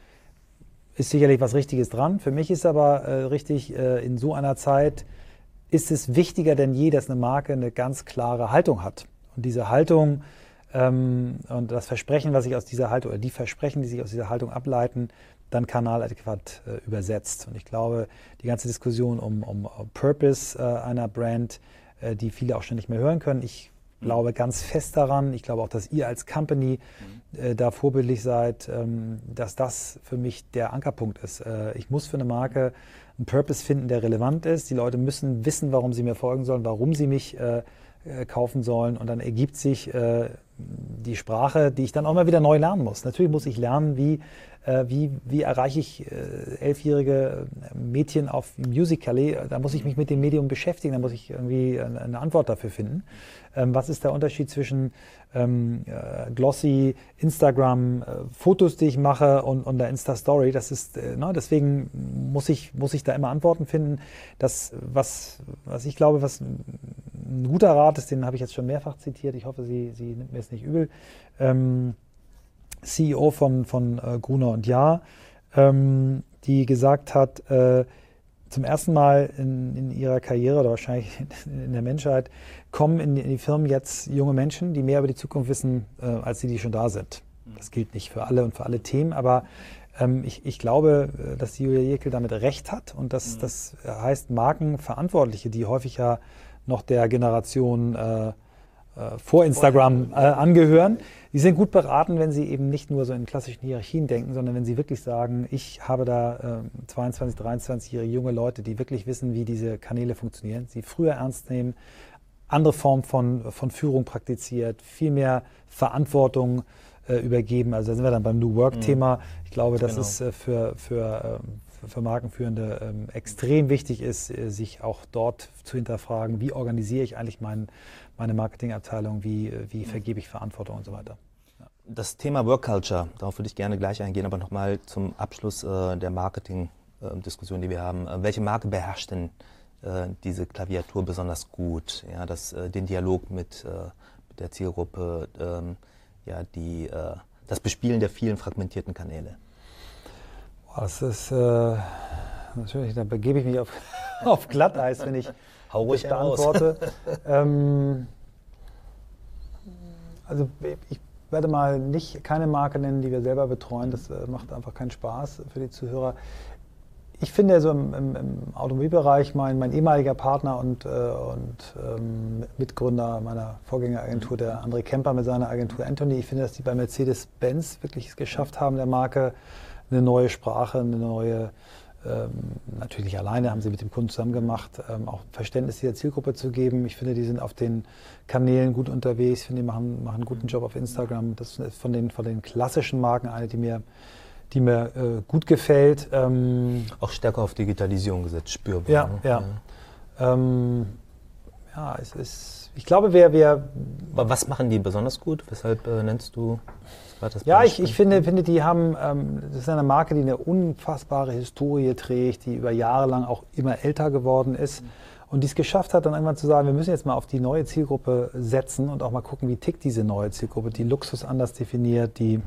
Ist sicherlich was Richtiges dran. Für mich ist aber äh, richtig, äh, in so einer Zeit ist es wichtiger denn je, dass eine Marke eine ganz klare Haltung hat. Und diese Haltung ähm, und das Versprechen, was sich aus dieser Haltung, oder die Versprechen, die sich aus dieser Haltung ableiten, dann kanaladäquat äh, übersetzt. Und ich glaube, die ganze Diskussion um, um, um Purpose äh, einer Brand, äh, die viele auch schon nicht mehr hören können, ich glaube ganz fest daran, ich glaube auch, dass ihr als Company äh, da vorbildlich seid, ähm, dass das für mich der Ankerpunkt ist. Äh, ich muss für eine Marke einen Purpose finden, der relevant ist. Die Leute müssen wissen, warum sie mir folgen sollen, warum sie mich äh, äh, kaufen sollen. Und dann ergibt sich äh, die Sprache, die ich dann auch mal wieder neu lernen muss. Natürlich muss ich lernen, wie Äh, wie, wie erreiche ich äh, elfjährige Mädchen auf Musical.ly? Da muss ich mich mit dem Medium beschäftigen, da muss ich irgendwie eine, eine Antwort dafür finden. Ähm, was ist der Unterschied zwischen ähm, äh, Glossy, Instagram, äh, Fotos, die ich mache und, und der Insta-Story? Das ist, äh, ne, deswegen muss ich, muss ich da immer Antworten finden. Das, was, was ich glaube, was ein guter Rat ist, den habe ich jetzt schon mehrfach zitiert, ich hoffe, Sie, Sie nimmt mir es nicht übel, ähm, C E O von, von äh, Gruner und Jahr, ähm, die gesagt hat, äh, zum ersten Mal in, in ihrer Karriere oder wahrscheinlich in der Menschheit kommen in die, in die Firmen jetzt junge Menschen, die mehr über die Zukunft wissen, äh, als die, die schon da sind. Das gilt nicht für alle und für alle Themen, aber ähm, ich, ich glaube, dass die Julia Jekyll damit recht hat und das, mhm. das heißt Markenverantwortliche, die häufig ja noch der Generation äh, vor Instagram äh, angehören, die sind gut beraten, wenn sie eben nicht nur so in klassischen Hierarchien denken, sondern wenn sie wirklich sagen, ich habe da äh, zweiundzwanzig-, dreiundzwanzigjährige junge Leute, die wirklich wissen, wie diese Kanäle funktionieren, sie früher ernst nehmen, andere Formen von, von Führung praktiziert, viel mehr Verantwortung äh, übergeben. Also da sind wir dann beim New Work-Thema. Mhm. Ich glaube, dass genau. es äh, für, für, äh, für Markenführende ähm, extrem wichtig ist, äh, sich auch dort zu hinterfragen, wie organisiere ich eigentlich meinen meine Marketingabteilung, wie, wie vergebe ich Verantwortung und so weiter. Ja. Das Thema Work Culture, darauf würde ich gerne gleich eingehen, aber nochmal zum Abschluss äh, der Marketing-Diskussion, äh, die wir haben. Äh, welche Marke beherrscht denn äh, diese Klaviatur besonders gut? Ja, das, äh, den Dialog mit, äh, mit der Zielgruppe, ähm, ja, die, äh, das Bespielen der vielen fragmentierten Kanäle? Boah, das ist äh, natürlich, da begebe ich mich auf, auf Glatteis, wenn ich Hau ruhig das beantworte. ähm, also ich werde mal nicht keine Marke nennen, die wir selber betreuen. Das äh, macht einfach keinen Spaß für die Zuhörer. Ich finde so im, im, im Automobilbereich, mein, mein ehemaliger Partner und, äh, und ähm, Mitgründer meiner Vorgängeragentur, der André Kemper mit seiner Agentur Anthony, ich finde, dass die bei Mercedes-Benz wirklich es geschafft haben, der Marke eine neue Sprache, eine neue Ähm, natürlich alleine, haben sie mit dem Kunden zusammen gemacht, ähm, auch Verständnis dieser Zielgruppe zu geben. Ich finde, die sind auf den Kanälen gut unterwegs. Ich finde, die machen, machen einen guten Job auf Instagram. Das ist von den, von den klassischen Marken eine, die mir, die mir äh, gut gefällt. Ähm, auch stärker auf Digitalisierung gesetzt, spürbar. Ja, ne? ja. Ja, ähm, ja es ist, ich glaube, wer, wer... Aber was machen die besonders gut? Weshalb äh, nennst du... Das ja, ich, ich finde, finde, die haben, ähm, das ist eine Marke, die eine unfassbare Historie trägt, die über Jahre lang auch immer älter geworden ist und die es geschafft hat, dann irgendwann zu sagen, wir müssen jetzt mal auf die neue Zielgruppe setzen und auch mal gucken, wie tickt diese neue Zielgruppe, die Luxus anders definiert, die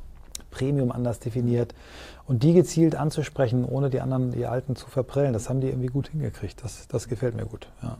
Premium anders definiert und die gezielt anzusprechen, ohne die anderen, die Alten zu verprellen. Das haben die irgendwie gut hingekriegt. Das, das gefällt mir gut. Ja.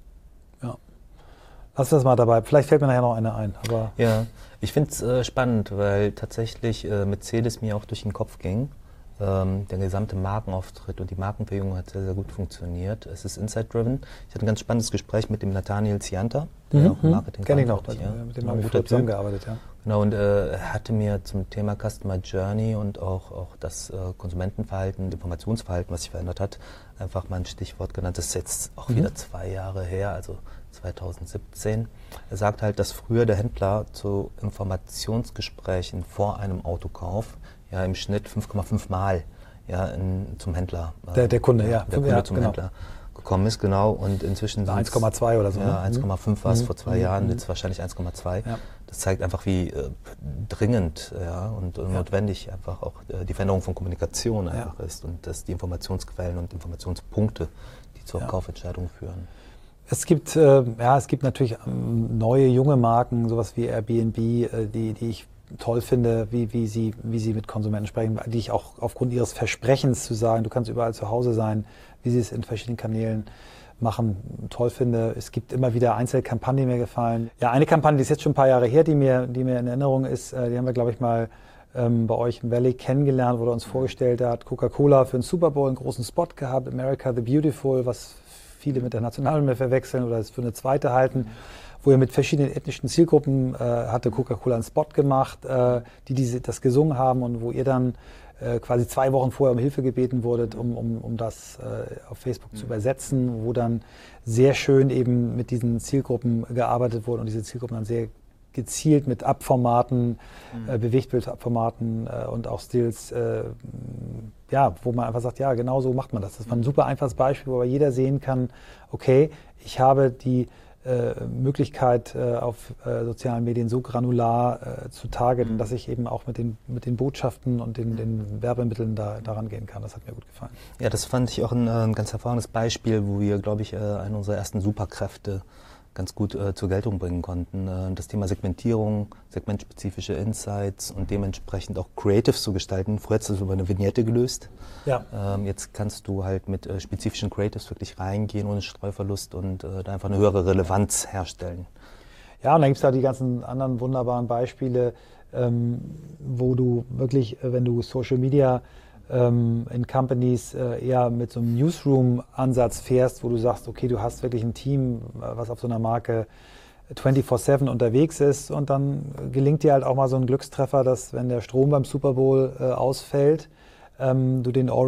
Ja. Lass das mal dabei. Vielleicht fällt mir nachher noch eine ein. Aber ja, ich finde es äh, spannend, weil tatsächlich äh, Mercedes mir auch durch den Kopf ging. Ähm, der gesamte Markenauftritt und die Markenverjüngung hat sehr, sehr gut funktioniert. Es ist Insight-driven. Ich hatte ein ganz spannendes Gespräch mit dem Nathaniel Zianta, der mhm, auch im Marketing kenn ich noch, ja. mit dem haben wir zusammengearbeitet. Ja. Genau, und äh, er hatte mir zum Thema Customer Journey und auch, auch das äh, Konsumentenverhalten, Informationsverhalten, was sich verändert hat, einfach mal ein Stichwort genannt. Das ist jetzt auch mhm. wieder zwei Jahre her, also zweitausendsiebzehn. Er sagt halt, dass früher der Händler zu Informationsgesprächen vor einem Autokauf ja im Schnitt fünf Komma fünf Mal ja, in, zum Händler. Äh, der, der Kunde, ja. Der Kunde ja, zum genau. Händler gekommen ist, genau. Und inzwischen eins Komma zwei oder so. Ja, eins Komma fünf war es mhm. vor zwei mhm. Jahren, jetzt wahrscheinlich eins Komma zwei. Ja. Das zeigt einfach, wie äh, dringend ja, und äh, ja. notwendig einfach auch äh, die Veränderung von Kommunikation einfach ja. ist und dass die Informationsquellen und Informationspunkte, die zur ja. Kaufentscheidung führen. Es gibt, äh, ja, es gibt natürlich ähm, neue, junge Marken, sowas wie Airbnb, äh, die, die ich toll finde, wie, wie, sie, wie sie mit Konsumenten sprechen, die ich auch aufgrund ihres Versprechens zu sagen, du kannst überall zu Hause sein, wie sie es in verschiedenen Kanälen machen, toll finde. Es gibt immer wieder einzelne Kampagnen, die mir gefallen. Ja, eine Kampagne, die ist jetzt schon ein paar Jahre her, die mir, die mir in Erinnerung ist, äh, die haben wir, glaube ich, mal ähm, bei euch im Valley kennengelernt, wo er uns vorgestellt hat, Coca-Cola für den Super Bowl einen großen Spot gehabt, America the Beautiful, was viele mit der Nationalhymne verwechseln oder es für eine zweite halten, wo er mit verschiedenen ethnischen Zielgruppen äh, hatte Coca-Cola einen Spot gemacht, äh, die diese, das gesungen haben und wo ihr dann äh, quasi zwei Wochen vorher um Hilfe gebeten wurdet, um, um, um das äh, auf Facebook mhm. zu übersetzen, wo dann sehr schön eben mit diesen Zielgruppen gearbeitet wurde und diese Zielgruppen dann sehr gezielt mit Abformaten, mhm. äh, Bewegtbildabformaten äh, und auch Stills, äh, ja, wo man einfach sagt, ja, genau so macht man das. Das war ein super einfaches Beispiel, wo aber jeder sehen kann, okay, ich habe die äh, Möglichkeit, äh, auf äh, sozialen Medien so granular äh, zu targeten, mhm. dass ich eben auch mit den, mit den Botschaften und den, den Werbemitteln da, daran gehen kann. Das hat mir gut gefallen. Ja, das fand ich auch ein, ein ganz hervorragendes Beispiel, wo wir, glaube ich, eine unserer ersten Superkräfte ganz gut äh, zur Geltung bringen konnten. Äh, das Thema Segmentierung, segmentspezifische Insights und dementsprechend auch Creatives zu gestalten. Früher hast du das über eine Vignette gelöst. Ja. Ähm, jetzt kannst du halt mit äh, spezifischen Creatives wirklich reingehen ohne Streuverlust und äh, da einfach eine höhere Relevanz herstellen. Ja, und dann gibt es da die ganzen anderen wunderbaren Beispiele, ähm, wo du wirklich, wenn du Social Media in Companies äh, eher mit so einem Newsroom-Ansatz fährst, wo du sagst, okay, du hast wirklich ein Team, was auf so einer Marke vierundzwanzig sieben unterwegs ist und dann gelingt dir halt auch mal so ein Glückstreffer, dass wenn der Strom beim Super Bowl äh, ausfällt, ähm, du den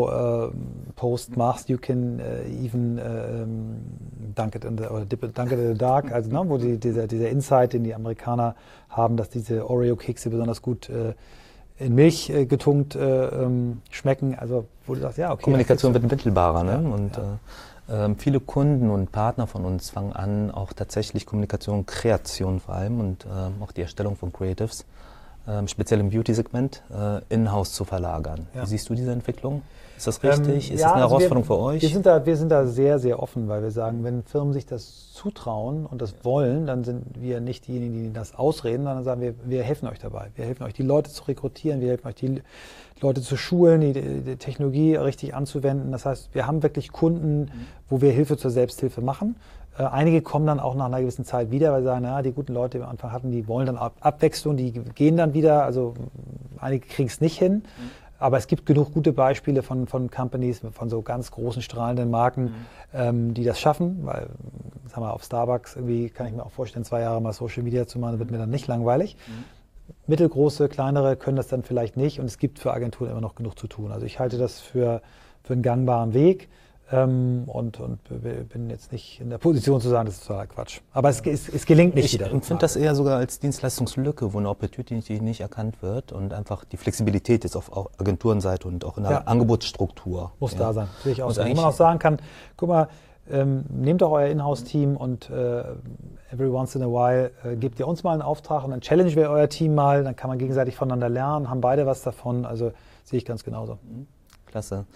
Oreo-Post äh, machst, you can äh, even äh, dunk it in the, oder dip it, dunk it in the dark, also ne, wo die, dieser, dieser Insight, den die Amerikaner haben, dass diese Oreo-Kekse besonders gut äh, in Milch äh, getunkt äh, ähm, schmecken, also wo du sagst, ja, okay. Kommunikation wird mittelbarer, ne? Ja, und ja. Äh, äh, viele Kunden und Partner von uns fangen an, auch tatsächlich Kommunikation, Kreation vor allem und äh, auch die Erstellung von Creatives, äh, speziell im Beauty-Segment, äh, in-house zu verlagern. Ja. Wie siehst du diese Entwicklung? Ist das richtig? Ähm, ist ja, das eine also Herausforderung wir, für euch? Wir sind, da, wir sind da sehr, sehr offen, weil wir sagen, wenn Firmen sich das zutrauen und das wollen, dann sind wir nicht diejenigen, die das ausreden, sondern sagen wir, wir helfen euch dabei. Wir helfen euch, die Leute zu rekrutieren, wir helfen euch, die Leute zu schulen, die, die Technologie richtig anzuwenden. Das heißt, wir haben wirklich Kunden, mhm. wo wir Hilfe zur Selbsthilfe machen. Äh, einige kommen dann auch nach einer gewissen Zeit wieder, weil sie sagen, na, die guten Leute, die wir am Anfang hatten, die wollen dann Ab- Abwechslung, die gehen dann wieder. Also einige kriegen es nicht hin. Mhm. Aber es gibt genug gute Beispiele von, von Companies, von so ganz großen, strahlenden Marken, mhm. ähm, die das schaffen. Weil, sagen wir, auf Starbucks irgendwie kann ich mir auch vorstellen, zwei Jahre mal Social Media zu machen, wird mir dann nicht langweilig. Mhm. Mittelgroße, kleinere können das dann vielleicht nicht. Und es gibt für Agenturen immer noch genug zu tun. Also ich halte das für, für einen gangbaren Weg. Ähm, und, und bin jetzt nicht in der Position zu sagen, das ist totaler Quatsch. Aber es, es, es gelingt nicht ich wieder. Ich empfinde das eher sogar als Dienstleistungslücke, wo eine Opportunity nicht erkannt wird und einfach die Flexibilität ist auf Agenturenseite und auch in der ja. Angebotsstruktur. Muss ja. da sein, natürlich auch. Wo man auch sagen kann, guck mal, ähm, nehmt doch euer Inhouse-Team und äh, every once in a while äh, gebt ihr uns mal einen Auftrag und dann challengen wir euer Team mal, dann kann man gegenseitig voneinander lernen, haben beide was davon, also sehe ich ganz genauso. Klasse.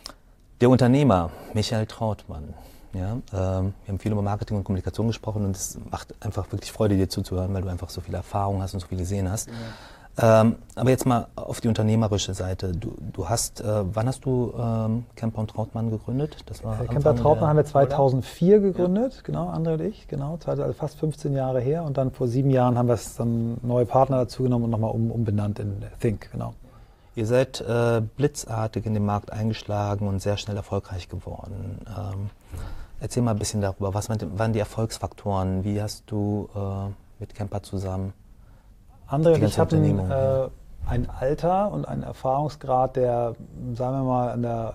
Der Unternehmer, Michael Trautmann. Ja, ähm, wir haben viel über Marketing und Kommunikation gesprochen und es macht einfach wirklich Freude, dir zuzuhören, weil du einfach so viel Erfahrung hast und so viel gesehen hast. Ja. Ähm, aber jetzt mal auf die unternehmerische Seite. Du, du hast, äh, wann hast du ähm, Kemper und Trautmann gegründet? Das war äh, Kemper Trautmann haben wir zweitausendvier gegründet, ja. genau, André und ich, genau, also fast fünfzehn Jahre her. Und dann vor sieben Jahren haben wir es dann neue Partner dazu genommen und nochmal um, umbenannt in Think, genau. Ihr seid äh, blitzartig in den Markt eingeschlagen und sehr schnell erfolgreich geworden. Ähm, erzähl mal ein bisschen darüber, was waren die Erfolgsfaktoren? Wie hast du äh, mit Kemper zusammen André und ich hatten äh, ein Alter und einen Erfahrungsgrad, der, sagen wir mal, an der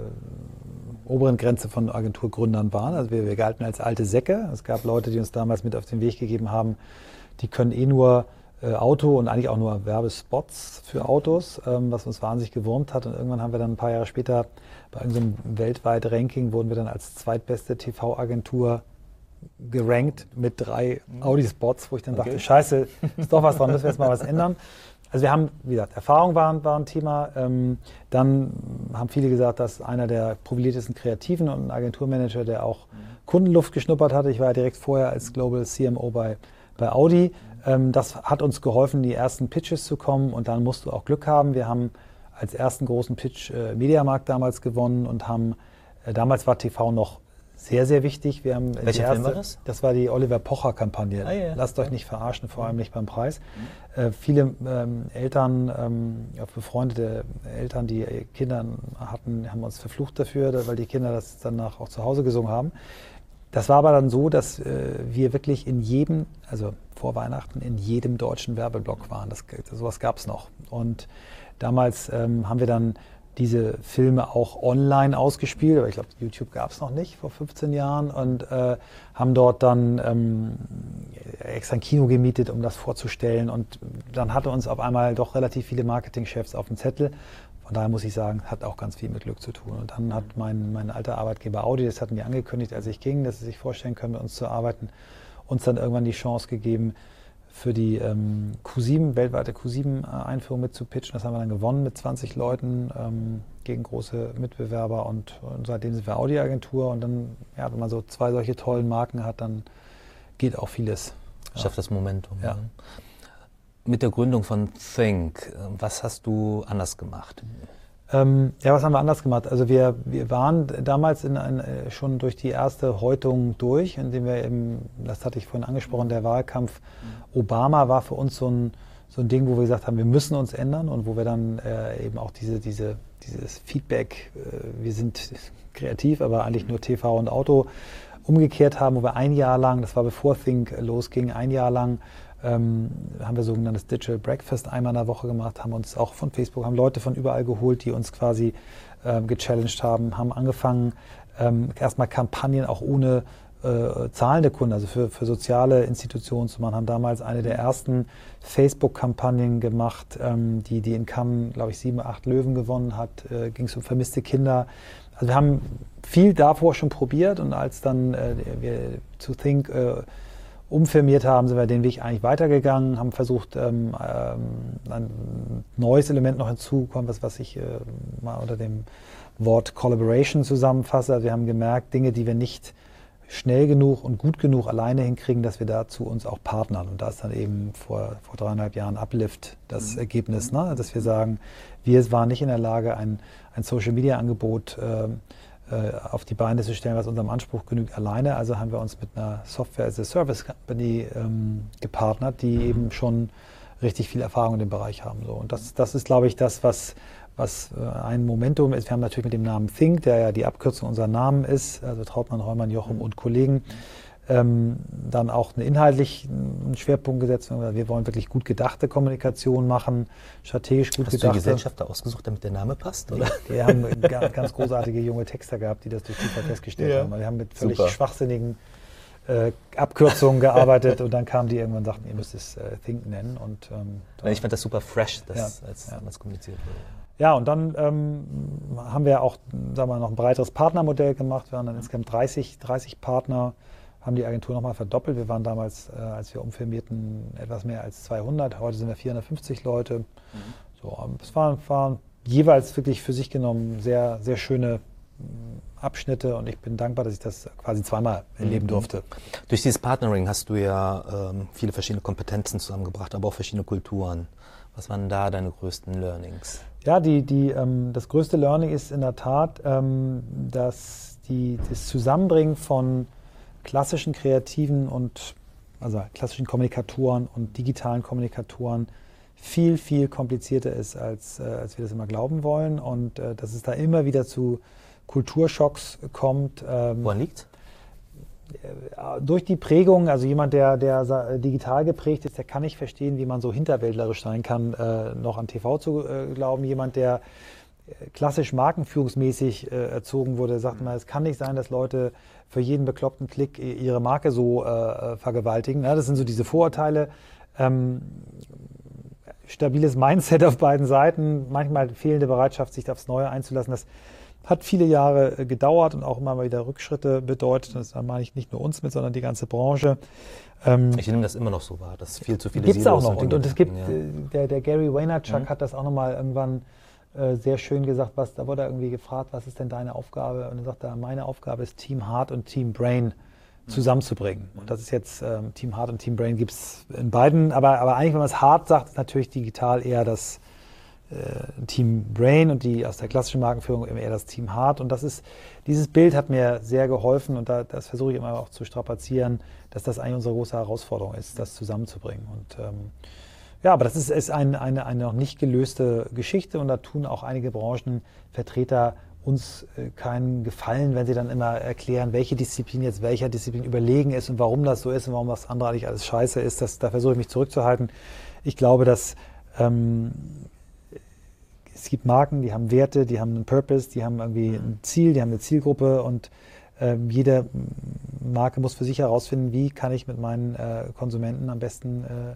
äh, oberen Grenze von Agenturgründern waren. Also wir, wir galten als alte Säcke. Es gab Leute, die uns damals mit auf den Weg gegeben haben, die können eh nur Auto und eigentlich auch nur Werbespots für Autos, ähm, was uns wahnsinnig gewurmt hat. Und irgendwann haben wir dann ein paar Jahre später bei irgendeinem weltweiten Ranking wurden wir dann als zweitbeste T V-Agentur gerankt mit drei Audi-Spots, wo ich dann okay. dachte, scheiße, ist doch was dran, müssen wir jetzt mal was ändern. Also wir haben, wie gesagt, Erfahrung war, war ein Thema. Ähm, dann haben viele gesagt, dass einer der profiliertesten Kreativen und ein Agenturmanager, der auch Kundenluft geschnuppert hatte. Ich war ja direkt vorher als Global C M O bei, bei Audi. Ähm, das hat uns geholfen, in die ersten Pitches zu kommen und dann musst du auch Glück haben. Wir haben als ersten großen Pitch äh, Mediamarkt damals gewonnen und haben, äh, damals war T V noch sehr, sehr wichtig. Wir haben Welcher erste, Film war das? Das war die Oliver Pocher-Kampagne. Ah, ja. Lasst euch nicht verarschen, vor allem nicht beim Preis. Mhm. Äh, viele ähm, Eltern, ähm, ja, befreundete Eltern, die Kinder hatten, haben uns verflucht dafür, weil die Kinder das danach auch zu Hause gesungen haben. Das war aber dann so, dass äh, wir wirklich in jedem, also vor Weihnachten, in jedem deutschen Werbeblock waren. Das, sowas gab es noch. Und damals ähm, haben wir dann diese Filme auch online ausgespielt, aber ich glaube, YouTube gab es noch nicht vor fünfzehn Jahren und äh, haben dort dann ähm, extra ein Kino gemietet, um das vorzustellen und dann hatte uns auf einmal doch relativ viele Marketingchefs auf dem Zettel. Von daher muss ich sagen, hat auch ganz viel mit Glück zu tun. Und dann hat mein, mein alter Arbeitgeber Audi, das hatten die angekündigt, als ich ging, dass sie sich vorstellen können, mit uns zu arbeiten, uns dann irgendwann die Chance gegeben, für die ähm, Q sieben, weltweite Q sieben-Einführung mitzupitchen. Das haben wir dann gewonnen mit zwanzig Leuten ähm, gegen große Mitbewerber und, und seitdem sind wir Audi-Agentur und dann, ja, wenn man so zwei solche tollen Marken hat, dann geht auch vieles. Schafft das Momentum. Ja. Ja. Mit der Gründung von Think, was hast du anders gemacht? Ähm, ja, was haben wir anders gemacht? Also wir, wir waren damals in ein, schon durch die erste Häutung durch, indem wir eben, das hatte ich vorhin angesprochen, der Wahlkampf Obama war für uns so ein, so ein Ding, wo wir gesagt haben, wir müssen uns ändern und wo wir dann äh, eben auch diese, diese, dieses Feedback, äh, wir sind kreativ, aber eigentlich nur T V und Auto, umgekehrt haben, wo wir ein Jahr lang, das war bevor Think losging, ein Jahr lang Ähm, haben wir sogenanntes Digital Breakfast einmal in der Woche gemacht, haben uns auch von Facebook, haben Leute von überall geholt, die uns quasi ähm, gechallenged haben, haben angefangen, ähm, erstmal Kampagnen auch ohne äh, zahlende Kunden, also für, für soziale Institutionen zu machen, haben damals eine der ersten Facebook-Kampagnen gemacht, ähm, die, die in Cannes, glaube ich, sieben, acht Löwen gewonnen hat, äh, ging es um vermisste Kinder. Also wir haben viel davor schon probiert und als dann äh, wir zu Think äh, umfirmiert haben, sind wir den Weg eigentlich weitergegangen, haben versucht, ähm, ähm, ein neues Element noch hinzukommen, was, was ich äh, mal unter dem Wort Collaboration zusammenfasse. Also wir haben gemerkt, Dinge, die wir nicht schnell genug und gut genug alleine hinkriegen, dass wir dazu uns auch partnern. Und da ist dann eben vor, vor dreieinhalb Jahren Uplift das mhm. Ergebnis, ne? Dass wir sagen, wir waren nicht in der Lage, ein, ein Social-Media-Angebot äh, auf die Beine zu stellen, was unserem Anspruch genügt, alleine. Also haben wir uns mit einer Software-as-a-Service-Company ähm, gepartnert, die eben schon richtig viel Erfahrung in dem Bereich haben. So. Und das, das ist, glaube ich, das, was, was äh, ein Momentum ist. Wir haben natürlich mit dem Namen Think, der ja die Abkürzung unserer Namen ist, also Trautmann, Heumann, Jochum und Kollegen, ähm, dann auch eine inhaltlich einen Schwerpunkt gesetzt. Wir wollen wirklich gut gedachte Kommunikation machen, strategisch gut Hast gedachte. Hast du die Gesellschafter ausgesucht, damit der Name passt? Oder? Nee, wir haben ganz großartige junge Texter gehabt, die das durch Zufall festgestellt ja. haben. Wir haben mit völlig Super. schwachsinnigen äh, Abkürzungen gearbeitet und dann kamen die irgendwann und sagten, ihr müsst es äh, Think nennen. Und, ähm, ich fand das super fresh, dass ja, als ja. das kommuniziert wurde. Ja, und dann ähm, haben wir auch, sagen wir, noch ein breiteres Partnermodell gemacht. Wir waren dann insgesamt dreißig, dreißig Partner, haben die Agentur nochmal verdoppelt. Wir waren damals, äh, als wir umfirmierten, etwas mehr als zweihundert. Heute sind wir vierhundertfünfzig Leute. Mhm. So, es waren, waren jeweils wirklich für sich genommen sehr, sehr schöne Abschnitte und ich bin dankbar, dass ich das quasi zweimal erleben durfte. Durch dieses Partnering hast du ja ähm, viele verschiedene Kompetenzen zusammengebracht, aber auch verschiedene Kulturen. Was waren da deine größten Learnings? Ja, die, die, ähm, das größte Learning ist in der Tat, ähm, dass die, das Zusammenbringen von klassischen Kreativen und also klassischen Kommunikatoren und digitalen Kommunikatoren viel, viel komplizierter ist, als, äh, als wir das immer glauben wollen und äh, dass es da immer wieder zu Kulturschocks kommt. Ähm, Woran liegt's? Äh, durch die Prägung, also jemand, der, der digital geprägt ist, der kann nicht verstehen, wie man so hinterwäldlerisch sein kann, äh, noch an T V zu äh, glauben. Jemand, der klassisch markenführungsmäßig äh, erzogen wurde, sagt man, es kann nicht sein, dass Leute für jeden bekloppten Klick ihre Marke so äh, vergewaltigen. Ja, das sind so diese Vorurteile. Ähm, stabiles Mindset auf beiden Seiten, manchmal fehlende Bereitschaft, sich aufs Neue einzulassen. Das hat viele Jahre äh, gedauert und auch immer mal wieder Rückschritte bedeutet. Das meine ich nicht nur uns mit, sondern die ganze Branche. Ähm, ich nehme das immer noch so wahr, dass viel zu viele Gibt's Silos auch noch. Und, und es gibt, ja. der, der Gary Vaynerchuk mhm. hat das auch nochmal irgendwann äh, sehr schön gesagt, was, da wurde er irgendwie gefragt, was ist denn deine Aufgabe? Und er sagt er, meine Aufgabe ist Team Heart und Team Brain zusammenzubringen. Und das ist jetzt, ähm, Team Heart und Team Brain gibt es in beiden, aber, aber eigentlich, wenn man es hart sagt, ist natürlich digital eher das äh, Team Brain und die aus der klassischen Markenführung eher das Team Heart. Und das ist, dieses Bild hat mir sehr geholfen und da, das versuche ich immer auch zu strapazieren, dass das eigentlich unsere große Herausforderung ist, das zusammenzubringen. Und ähm, ja, aber das ist, ist ein, eine, eine noch nicht gelöste Geschichte und da tun auch einige Branchenvertreter uns äh, keinen Gefallen, wenn sie dann immer erklären, welche Disziplin jetzt welcher Disziplin überlegen ist und warum das so ist und warum das andere eigentlich alles scheiße ist. Das, da versuche ich mich zurückzuhalten. Ich glaube, dass ähm, es gibt Marken, die haben Werte, die haben einen Purpose, die haben irgendwie ein Ziel, die haben eine Zielgruppe und ähm, jede Marke muss für sich herausfinden, wie kann ich mit meinen äh, Konsumenten am besten äh,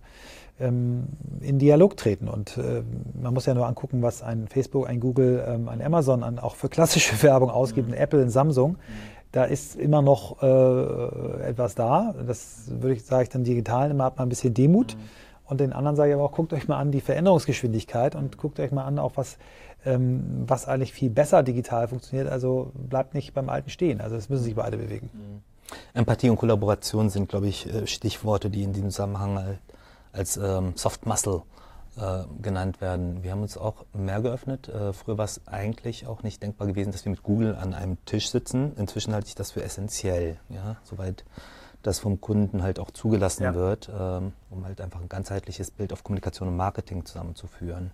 in Dialog treten. Und äh, man muss ja nur angucken, was ein Facebook, ein Google, ähm, ein Amazon an, auch für klassische Werbung ausgibt, ein Apple, ein Samsung. Da ist immer noch äh, etwas da. Das würde ich, sage ich dann digital, immer hat man ein bisschen Demut. Mhm. Und den anderen sage ich aber auch, guckt euch mal an die Veränderungsgeschwindigkeit und guckt euch mal an, auch was, ähm, was eigentlich viel besser digital funktioniert. Also bleibt nicht beim Alten stehen. Also es müssen sich beide bewegen. Mhm. Empathie und Kollaboration sind, glaube ich, Stichworte, die in diesem Zusammenhang halt als ähm, Soft Muscle äh, genannt werden. Wir haben uns auch mehr geöffnet. Äh, früher war es eigentlich auch nicht denkbar gewesen, dass wir mit Google an einem Tisch sitzen. Inzwischen halte ich das für essentiell, ja, soweit das vom Kunden halt auch zugelassen ja. wird, ähm, um halt einfach ein ganzheitliches Bild auf Kommunikation und Marketing zusammenzuführen.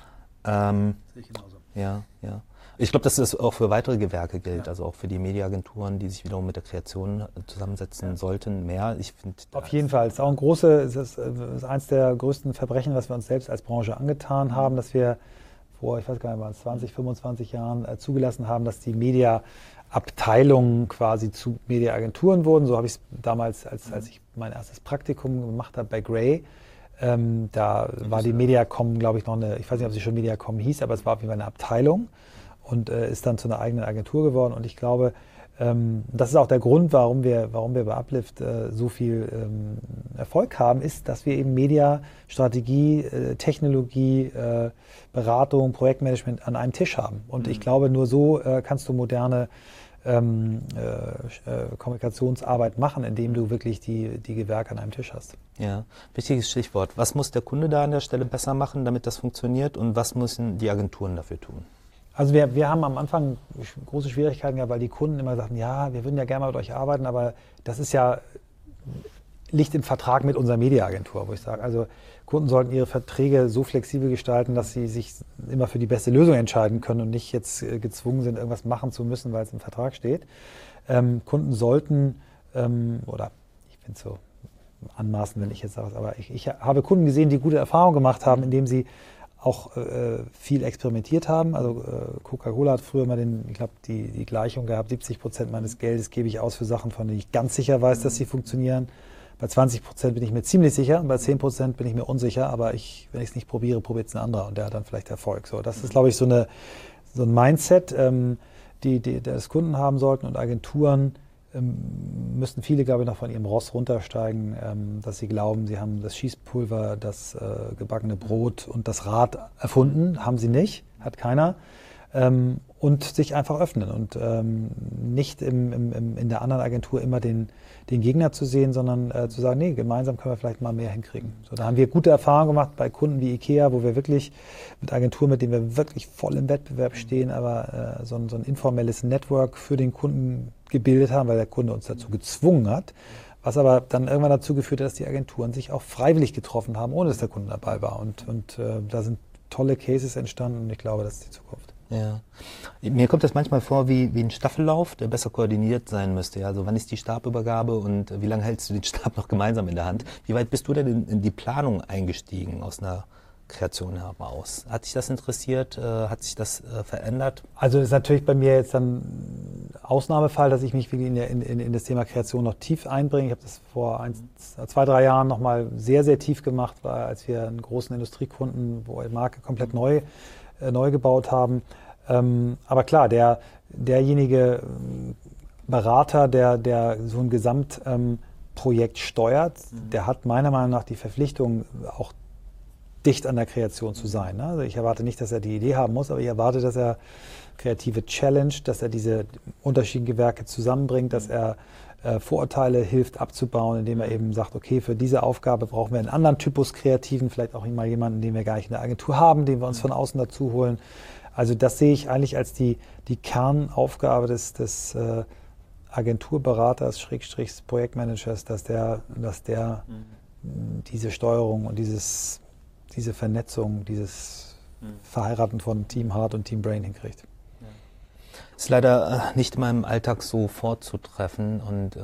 Ähm, Sehe ich genauso. Ja, ja. Ich glaube, dass das auch für weitere Gewerke gilt, ja. also auch für die Mediaagenturen, die sich wiederum mit der Kreation zusammensetzen ja. sollten, mehr. Ich find, Auf jeden Fall. Es ist auch ein großes, es ist eines der größten Verbrechen, was wir uns selbst als Branche angetan haben, dass wir vor, ich weiß gar nicht mal, zwanzig, fünfundzwanzig Jahren äh, zugelassen haben, dass die Mediaabteilungen quasi zu Mediaagenturen wurden. So habe ich es damals, als, als ich mein erstes Praktikum gemacht habe bei Grey, ähm, da war die Mediacom, glaube ich, noch eine, ich weiß nicht, ob sie schon Mediacom hieß, aber es war auf jeden Fall eine Abteilung. Und äh, ist dann zu einer eigenen Agentur geworden. Und ich glaube, ähm, das ist auch der Grund, warum wir, warum wir bei Uplift äh, so viel ähm, Erfolg haben, ist, dass wir eben Media, Strategie, äh, Technologie, äh, Beratung, Projektmanagement an einem Tisch haben. Und mhm. ich glaube, nur so äh, kannst du moderne ähm, äh, Kommunikationsarbeit machen, indem du wirklich die, die Gewerke an einem Tisch hast. Ja, wichtiges Stichwort. Was muss der Kunde da an der Stelle besser machen, damit das funktioniert? Und was müssen die Agenturen dafür tun? Also wir, wir haben am Anfang große Schwierigkeiten gehabt, weil die Kunden immer sagten, ja, wir würden ja gerne mal mit euch arbeiten, aber das ist ja, liegt im Vertrag mit unserer Mediaagentur, wo ich sage, also Kunden sollten ihre Verträge so flexibel gestalten, dass sie sich immer für die beste Lösung entscheiden können und nicht jetzt gezwungen sind, irgendwas machen zu müssen, weil es im Vertrag steht. Ähm, Kunden sollten, ähm, oder ich finde es so anmaßend, wenn ich jetzt sage, aber ich, ich habe Kunden gesehen, die gute Erfahrungen gemacht haben, indem sie auch äh, viel experimentiert haben. Also äh, Coca-Cola hat früher mal den, ich glaube, die, die Gleichung gehabt, siebzig Prozent meines Geldes gebe ich aus für Sachen, von denen ich ganz sicher weiß, dass sie funktionieren. Bei zwanzig Prozent bin ich mir ziemlich sicher, bei zehn Prozent bin ich mir unsicher, aber ich, wenn ich es nicht probiere, probiert es ein anderer und der hat dann vielleicht Erfolg. So, das ist, glaube ich, so, eine, so ein Mindset, ähm, die, die das Kunden haben sollten und Agenturen ähm, müssen viele, glaube ich, noch von ihrem Ross runtersteigen, ähm, dass sie glauben, sie haben das Schießpulver, das äh, gebackene Brot und das Rad erfunden. Haben sie nicht, hat keiner. Ähm, und sich einfach öffnen und ähm, nicht im, im, in der anderen Agentur immer den, den Gegner zu sehen, sondern äh, zu sagen, nee, gemeinsam können wir vielleicht mal mehr hinkriegen. So, da haben wir gute Erfahrungen gemacht bei Kunden wie IKEA, wo wir wirklich mit Agenturen, mit denen wir wirklich voll im Wettbewerb stehen, aber äh, so, ein, so ein informelles Network für den Kunden gebildet haben, weil der Kunde uns dazu gezwungen hat, was aber dann irgendwann dazu geführt hat, dass die Agenturen sich auch freiwillig getroffen haben, ohne dass der Kunde dabei war. Und, und äh, da sind tolle Cases entstanden und ich glaube, das ist die Zukunft. Ja. Mir kommt das manchmal vor wie, wie ein Staffellauf, der besser koordiniert sein müsste. Also wann ist die Stabübergabe und wie lange hältst du den Stab noch gemeinsam in der Hand? Wie weit bist du denn in, in die Planung eingestiegen aus einer Kreation heraus? Hat dich das interessiert? Äh, hat sich das äh, verändert? Also das ist natürlich bei mir jetzt dann ein Ausnahmefall, dass ich mich wirklich in, der, in, in das Thema Kreation noch tief einbringe. Ich habe das vor ein, zwei, drei Jahren nochmal sehr, sehr tief gemacht, weil als wir einen großen Industriekunden, wo die Marke komplett neu neu gebaut haben. Ähm, aber klar, der, derjenige Berater, der, der so ein Gesamtprojekt ähm, steuert, mhm. der hat meiner Meinung nach die Verpflichtung, auch dicht an der Kreation zu sein. Ne? Also ich erwarte nicht, dass er die Idee haben muss, aber ich erwarte, dass er kreative Challenge, dass er diese unterschiedlichen Werke zusammenbringt, dass er äh, Vorurteile hilft abzubauen, indem er eben sagt, okay, für diese Aufgabe brauchen wir einen anderen Typus Kreativen, vielleicht auch mal jemanden, den wir gar nicht in der Agentur haben, den wir uns von außen dazu holen. Also das sehe ich eigentlich als die, die Kernaufgabe des, des äh, Agenturberaters, Schrägstrich Projektmanagers, dass der, dass der mhm. diese Steuerung und dieses, diese Vernetzung, dieses mhm. Verheiraten von Team Heart und Team Brain hinkriegt. Ja. Ist leider nicht in meinem Alltag so vorzutreffen und äh,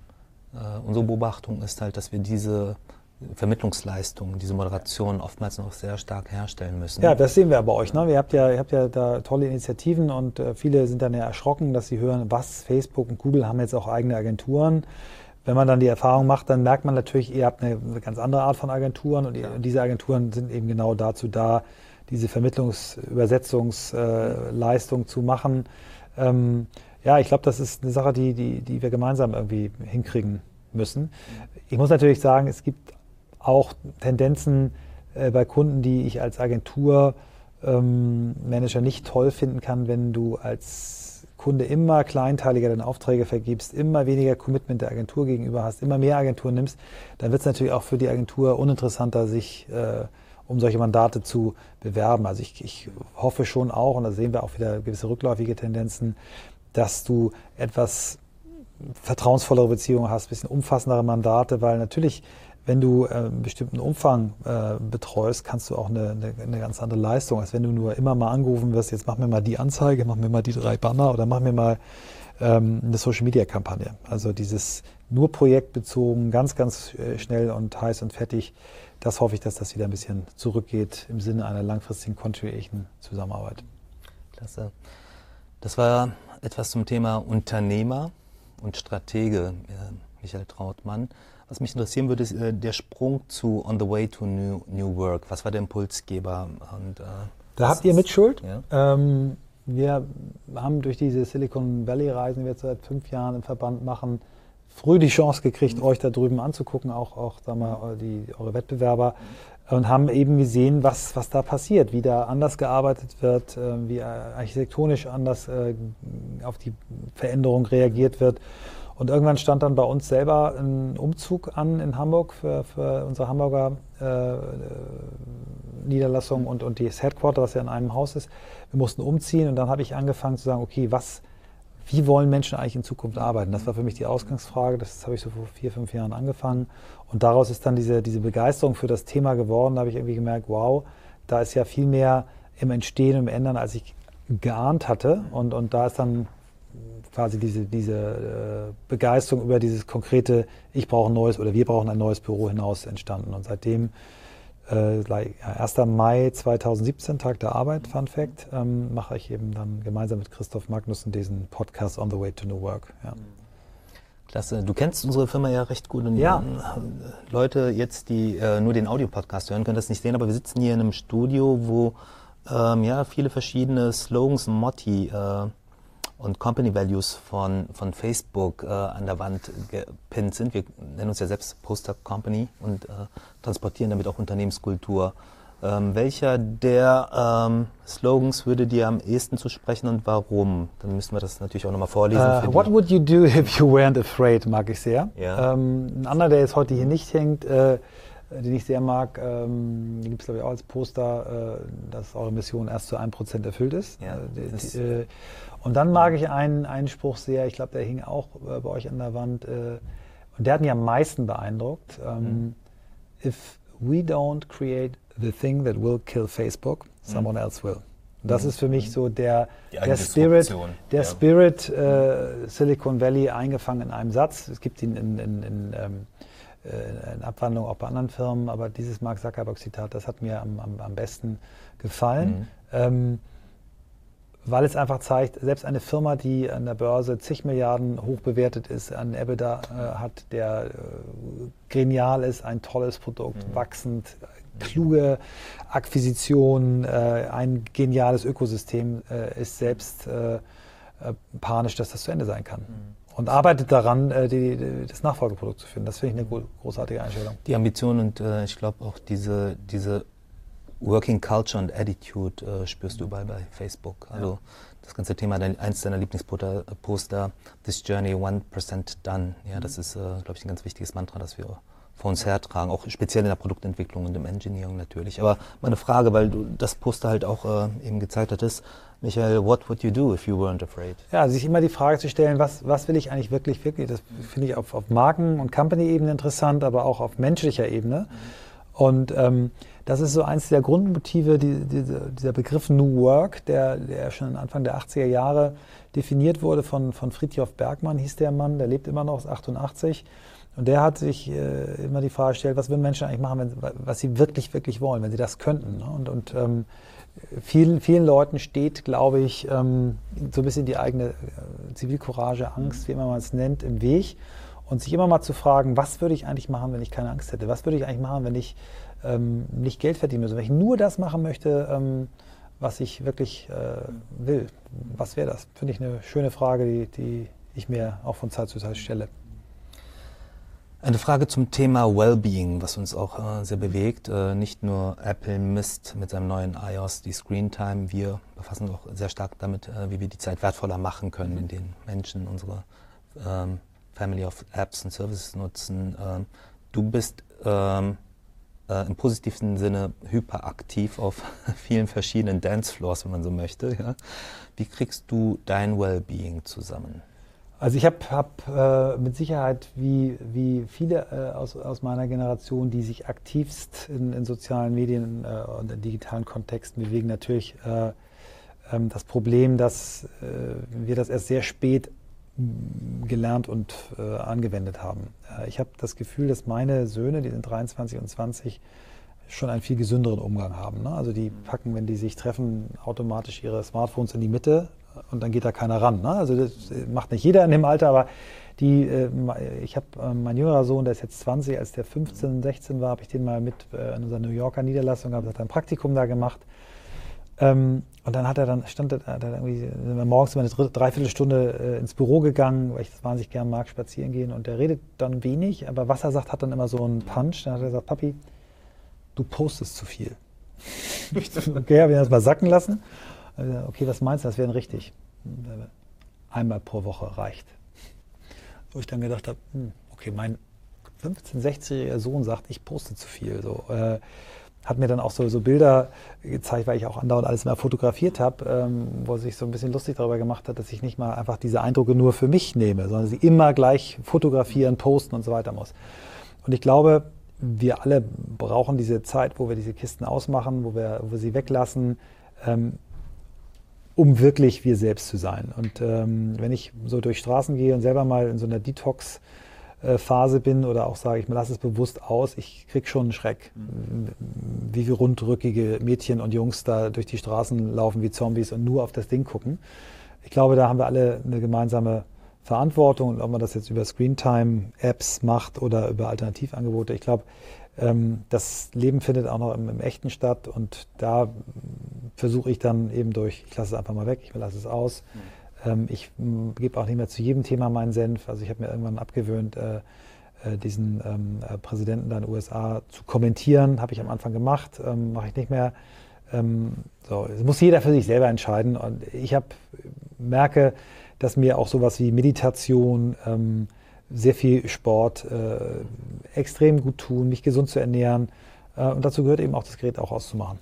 äh, unsere Beobachtung ist halt, dass wir diese Vermittlungsleistung, diese Moderation oftmals noch sehr stark herstellen müssen. Ja, das sehen wir bei euch. Ne? Ihr habt ja, ihr habt ja da tolle Initiativen und äh, viele sind dann ja erschrocken, dass sie hören, was, Facebook und Google haben jetzt auch eigene Agenturen. Wenn man dann die Erfahrung macht, dann merkt man natürlich, ihr habt eine, eine ganz andere Art von Agenturen und, ihr, und diese Agenturen sind eben genau dazu da, diese Vermittlungs-, Übersetzungsleistung äh, zu machen. Ähm, ja, ich glaube, das ist eine Sache, die, die, die wir gemeinsam irgendwie hinkriegen müssen. Ich muss natürlich sagen, es gibt auch Tendenzen äh, bei Kunden, die ich als Agenturmanager ähm, nicht toll finden kann, wenn du als Kunde immer kleinteiliger deine Aufträge vergibst, immer weniger Commitment der Agentur gegenüber hast, immer mehr Agenturen nimmst, dann wird es natürlich auch für die Agentur uninteressanter, sich äh, um solche Mandate zu bewerben. Also ich, ich hoffe schon auch, und da sehen wir auch wieder gewisse rückläufige Tendenzen, dass du etwas vertrauensvollere Beziehungen hast, ein bisschen umfassendere Mandate, weil natürlich, wenn du äh, einen bestimmten Umfang äh, betreust, kannst du auch eine, eine, eine ganz andere Leistung, als wenn du nur immer mal angerufen wirst, jetzt mach mir mal die Anzeige, mach mir mal die drei Banner oder mach mir mal ähm, eine Social-Media-Kampagne. Also dieses nur projektbezogen, ganz, ganz äh, schnell und heiß und fertig, das hoffe ich, dass das wieder ein bisschen zurückgeht im Sinne einer langfristigen continuation Zusammenarbeit. Klasse. Das war etwas zum Thema Unternehmer und Stratege, äh, Michael Trautmann. Was mich interessieren würde, ist äh, der Sprung zu On the Way to New, New Work. Was war der Impulsgeber? Und, äh, da habt ihr Mitschuld. Ja? Ähm, wir haben durch diese Silicon Valley-Reisen, die wir jetzt seit fünf Jahren im Verband machen, früh die Chance gekriegt, mhm. euch da drüben anzugucken, auch, auch sag mal, die, eure Wettbewerber, und haben eben gesehen, was, was da passiert, wie da anders gearbeitet wird, äh, wie architektonisch anders äh, auf die Veränderung reagiert wird. Und irgendwann stand dann bei uns selber ein Umzug an in Hamburg für, für unsere Hamburger äh, Niederlassung und, und das Headquarter, was ja in einem Haus ist. Wir mussten umziehen und dann habe ich angefangen zu sagen, okay, was, wie wollen Menschen eigentlich in Zukunft arbeiten? Das war für mich die Ausgangsfrage, das habe ich so vor vier, fünf Jahren angefangen. Und daraus ist dann diese, diese Begeisterung für das Thema geworden. Da habe ich irgendwie gemerkt, wow, da ist ja viel mehr im Entstehen und im Ändern, als ich geahnt hatte. Und, und da ist dann quasi diese, diese äh, Begeisterung über dieses konkrete, ich brauche ein neues oder wir brauchen ein neues Büro hinaus entstanden. Und seitdem, äh, ja, erster Mai zweitausendsiebzehn, Tag der Arbeit, Fun Fact, ähm, mache ich eben dann gemeinsam mit Christoph Magnussen diesen Podcast On the Way to New Work. Ja. Klasse. Du kennst unsere Firma ja recht gut. Und ja. Leute jetzt, die äh, nur den Audio-Podcast hören, können das nicht sehen, aber wir sitzen hier in einem Studio, wo ähm, ja, viele verschiedene Slogans und Motti äh, und Company Values von, von Facebook äh, an der Wand gepinnt sind. Wir nennen uns ja selbst Poster Company und äh, transportieren damit auch Unternehmenskultur. Ähm, welcher der ähm, Slogans würde dir am ehesten zu sprechen und warum? Dann müssen wir das natürlich auch nochmal vorlesen. Uh, what would you do if you weren't afraid, mag ich sehr. Ja. Ähm, ein anderer, der jetzt heute hier nicht hängt, äh, den ich sehr mag, ähm, den gibt es glaube ich auch als Poster, äh, dass eure Mission erst zu einem Prozent erfüllt ist. Ja, äh, die, äh, und dann mag ich einen, einen Spruch sehr, ich glaube, der hing auch äh, bei euch an der Wand, äh, und der hat mich am meisten beeindruckt. Ähm, mhm. If we don't create the thing that will kill Facebook, someone mhm. else will. Und das mhm. ist für mich so der, der Spirit, der ja. Spirit äh, Silicon Valley eingefangen in einem Satz. Es gibt ihn in, in, in ähm, in Abwandlung auch bei anderen Firmen, aber dieses Mark Zuckerberg-Zitat, das hat mir am, am, am besten gefallen, mhm. ähm, weil es einfach zeigt, selbst eine Firma, die an der Börse zig Milliarden hoch bewertet ist, einen EBITDA äh, hat, der äh, genial ist, ein tolles Produkt, mhm. wachsend, kluge Akquisition, äh, ein geniales Ökosystem, äh, ist selbst äh, äh, panisch, dass das zu Ende sein kann. Mhm. Und arbeitet daran, die, die, das Nachfolgeprodukt zu finden. Das finde ich eine großartige Einstellung. Die Ambition und äh, ich glaube auch diese, diese Working Culture und Attitude äh, spürst du überall bei Facebook. Also ja. Das ganze Thema, dein, eins deiner Lieblingsposter, This Journey one percent Done. Ja, das ist, äh, glaube ich, ein ganz wichtiges Mantra, das wir vor uns hertragen, auch speziell in der Produktentwicklung und im Engineering natürlich. Aber meine Frage, weil du das Poster halt auch äh, eben gezeigt hattest, Michael, what would you do if you weren't afraid? Ja, sich immer die Frage zu stellen, was, was will ich eigentlich wirklich, wirklich? Das finde ich auf, auf Marken- und Company-Ebene interessant, aber auch auf menschlicher Ebene. Und ähm, das ist so eins der Grundmotive, die, die, dieser Begriff New Work, der, der schon Anfang der achtziger Jahre definiert wurde von, von Frithjof Bergmann, hieß der Mann, der lebt immer noch, ist achtundachtzig. Und der hat sich äh, immer die Frage gestellt, was würden Menschen eigentlich machen, wenn, was sie wirklich, wirklich wollen, wenn sie das könnten. Ne? Und, und ähm, vielen, vielen Leuten steht, glaube ich, ähm, so ein bisschen die eigene äh, Zivilcourage, Angst, wie immer man es nennt, im Weg. Und sich immer mal zu fragen, was würde ich eigentlich machen, wenn ich keine Angst hätte? Was würde ich eigentlich machen, wenn ich ähm, nicht Geld verdienen müsste? Wenn ich nur das machen möchte, ähm, was ich wirklich äh, will. Was wäre das? Finde ich eine schöne Frage, die, die ich mir auch von Zeit zu Zeit stelle. Eine Frage zum Thema Wellbeing, was uns auch äh, sehr bewegt. Äh, nicht nur Apple misst mit seinem neuen iOS die Screentime, wir befassen uns auch sehr stark damit, äh, wie wir die Zeit wertvoller machen können, in denen Menschen unsere ähm, Family of Apps und Services nutzen. Ähm, du bist ähm, äh, im positivsten Sinne hyperaktiv auf vielen verschiedenen Dancefloors, wenn man so möchte. Ja? Wie kriegst du dein Wellbeing zusammen? Also ich habe hab, äh, mit Sicherheit, wie, wie viele äh, aus, aus meiner Generation, die sich aktivst in, in sozialen Medien äh, und in digitalen Kontexten bewegen, natürlich äh, ähm, das Problem, dass äh, wir das erst sehr spät gelernt und äh, angewendet haben. Äh, ich habe das Gefühl, dass meine Söhne, die sind dreiundzwanzig und zwanzig, schon einen viel gesünderen Umgang haben. Ne? Also die packen, wenn die sich treffen, automatisch ihre Smartphones in die Mitte und dann geht da keiner ran. Ne? Also das macht nicht jeder in dem Alter, aber die, äh, ich habe äh, mein jüngerer Sohn, der ist jetzt zwanzig, als der fünfzehn, sechzehn war, habe ich den mal mit äh, in unserer New Yorker Niederlassung gehabt, hat ein Praktikum da gemacht. Ähm, und dann hat er dann, stand er, hat er irgendwie, sind wir morgens immer eine Dreiviertelstunde äh, ins Büro gegangen, weil ich das wahnsinnig gern mag, spazieren gehen. Und der redet dann wenig, aber was er sagt, hat dann immer so einen Punch. Dann hat er gesagt, Papi, du postest zu viel. Okay, habe ich das mal sacken lassen. Okay, was meinst du, das wäre richtig? Einmal pro Woche reicht. Wo ich dann gedacht habe, okay, mein fünfzehn-, sechzigjähriger Sohn sagt, ich poste zu viel. So, äh, hat mir dann auch so, so Bilder gezeigt, weil ich auch andauernd alles mal fotografiert habe, ähm, wo er sich so ein bisschen lustig darüber gemacht hat, dass ich nicht mal einfach diese Eindrücke nur für mich nehme, sondern sie immer gleich fotografieren, posten und so weiter muss. Und ich glaube, wir alle brauchen diese Zeit, wo wir diese Kisten ausmachen, wo wir, wo wir sie weglassen, ähm, um wirklich wir selbst zu sein. Und ähm, wenn ich so durch Straßen gehe und selber mal in so einer Detox Phase bin oder auch sage, ich lasse es bewusst aus, ich kriege schon einen Schreck, wie viele rundrückige Mädchen und Jungs da durch die Straßen laufen wie Zombies und nur auf das Ding gucken. Ich glaube, da haben wir alle eine gemeinsame Verantwortung, und ob man das jetzt über Screentime-Apps macht oder über Alternativangebote. Ich glaube, das Leben findet auch noch im, im Echten statt, und da versuche ich dann eben durch, ich lasse es einfach mal weg, ich lasse es aus. Mhm. Ich gebe auch nicht mehr zu jedem Thema meinen Senf. Also ich habe mir irgendwann abgewöhnt, äh, äh, diesen ähm, äh, Präsidenten da in den U S A zu kommentieren. Habe ich am Anfang gemacht, ähm, mache ich nicht mehr. Ähm, so, das muss jeder für sich selber entscheiden. Und ich hab, merke, dass mir auch sowas wie Meditation, ähm, sehr viel Sport äh, extrem gut tun, mich gesund zu ernähren. Äh, und dazu gehört eben auch, das Gerät auch auszumachen.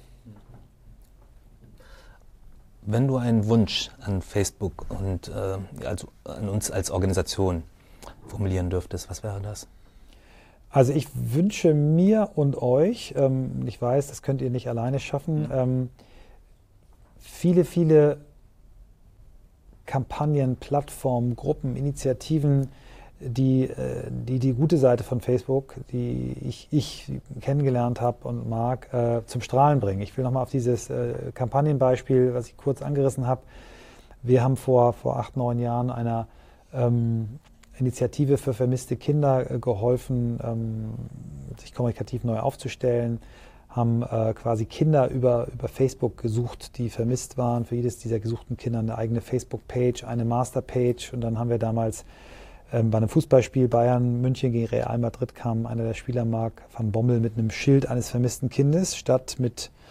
Wenn du einen Wunsch an Facebook und äh, also an uns als Organisation formulieren dürftest, was wäre das? Also ich wünsche mir und euch, ähm, ich weiß, das könnt ihr nicht alleine schaffen, ähm, viele, viele Kampagnen, Plattformen, Gruppen, Initiativen, die, die die gute Seite von Facebook, die ich, ich kennengelernt habe und mag, äh, zum Strahlen bringen. Ich will nochmal auf dieses äh, Kampagnenbeispiel, was ich kurz angerissen habe. Wir haben vor, vor acht, neun Jahren einer ähm, Initiative für vermisste Kinder äh, geholfen, ähm, sich kommunikativ neu aufzustellen, haben äh, quasi Kinder über, über Facebook gesucht, die vermisst waren. Für jedes dieser gesuchten Kinder eine eigene Facebook-Page, eine Master-Page, und dann haben wir damals bei einem Fußballspiel Bayern München gegen Real Madrid kam einer der Spieler, Marc van Bommel, mit einem Schild eines vermissten Kindes, statt mit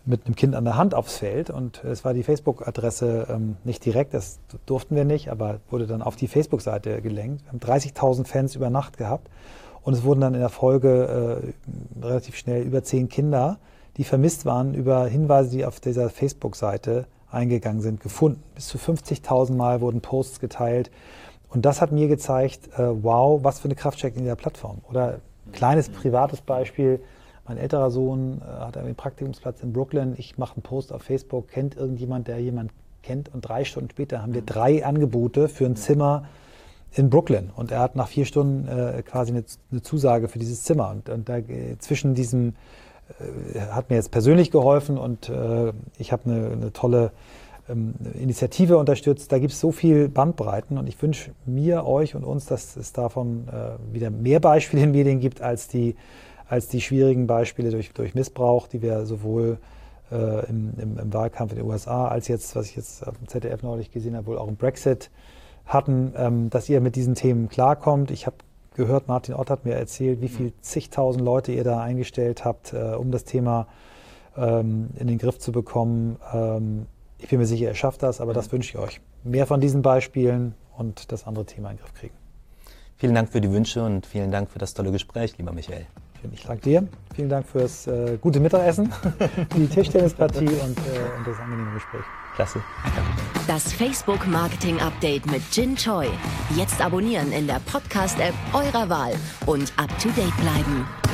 mit einem Kind an der Hand aufs Feld und es war die Facebook-Adresse ähm, nicht direkt, das durften wir nicht, aber wurde dann auf die Facebook-Seite gelenkt. Wir haben dreißigtausend Fans über Nacht gehabt und es wurden dann in der Folge äh, relativ schnell über zehn Kinder, die vermisst waren, über Hinweise, die auf dieser Facebook-Seite eingegangen sind, gefunden. Bis zu fünfzigtausend Mal wurden Posts geteilt und das hat mir gezeigt, äh, wow, was für eine Kraft steckt in dieser Plattform. Oder ein kleines privates Beispiel. Mein älterer Sohn äh, hat einen Praktikumsplatz in Brooklyn. Ich mache einen Post auf Facebook, kennt irgendjemand, der jemand kennt. Und drei Stunden später haben wir drei Angebote für ein Zimmer in Brooklyn. Und er hat nach vier Stunden äh, quasi eine, eine Zusage für dieses Zimmer. Und, und da äh, zwischen diesem äh, hat mir jetzt persönlich geholfen und äh, ich habe eine, eine tolle ähm, Initiative unterstützt. Da gibt es so viel Bandbreiten und ich wünsche mir, euch und uns, dass es davon äh, wieder mehr Beispiele in Medien gibt als die als die schwierigen Beispiele durch, durch Missbrauch, die wir sowohl äh, im, im, im Wahlkampf in den U S A als jetzt, was ich jetzt auf dem Z D F neulich gesehen habe, wohl auch im Brexit hatten, ähm, dass ihr mit diesen Themen klarkommt. Ich habe gehört, Martin Ott hat mir erzählt, wie viel zigtausend Leute ihr da eingestellt habt, äh, um das Thema ähm, in den Griff zu bekommen. Ähm, ich bin mir sicher, ihr schafft das, aber das wünsche ich euch. Mehr von diesen Beispielen und das andere Thema in den Griff kriegen. Vielen Dank für die Wünsche und vielen Dank für das tolle Gespräch, lieber Michael. Ich danke dir. Vielen Dank fürs äh, gute Mittagessen, die Tischtennispartie und, äh, und das angenehme Gespräch. Klasse. Das Facebook Marketing Update mit Jin Choi. Jetzt abonnieren in der Podcast-App eurer Wahl und up to date bleiben.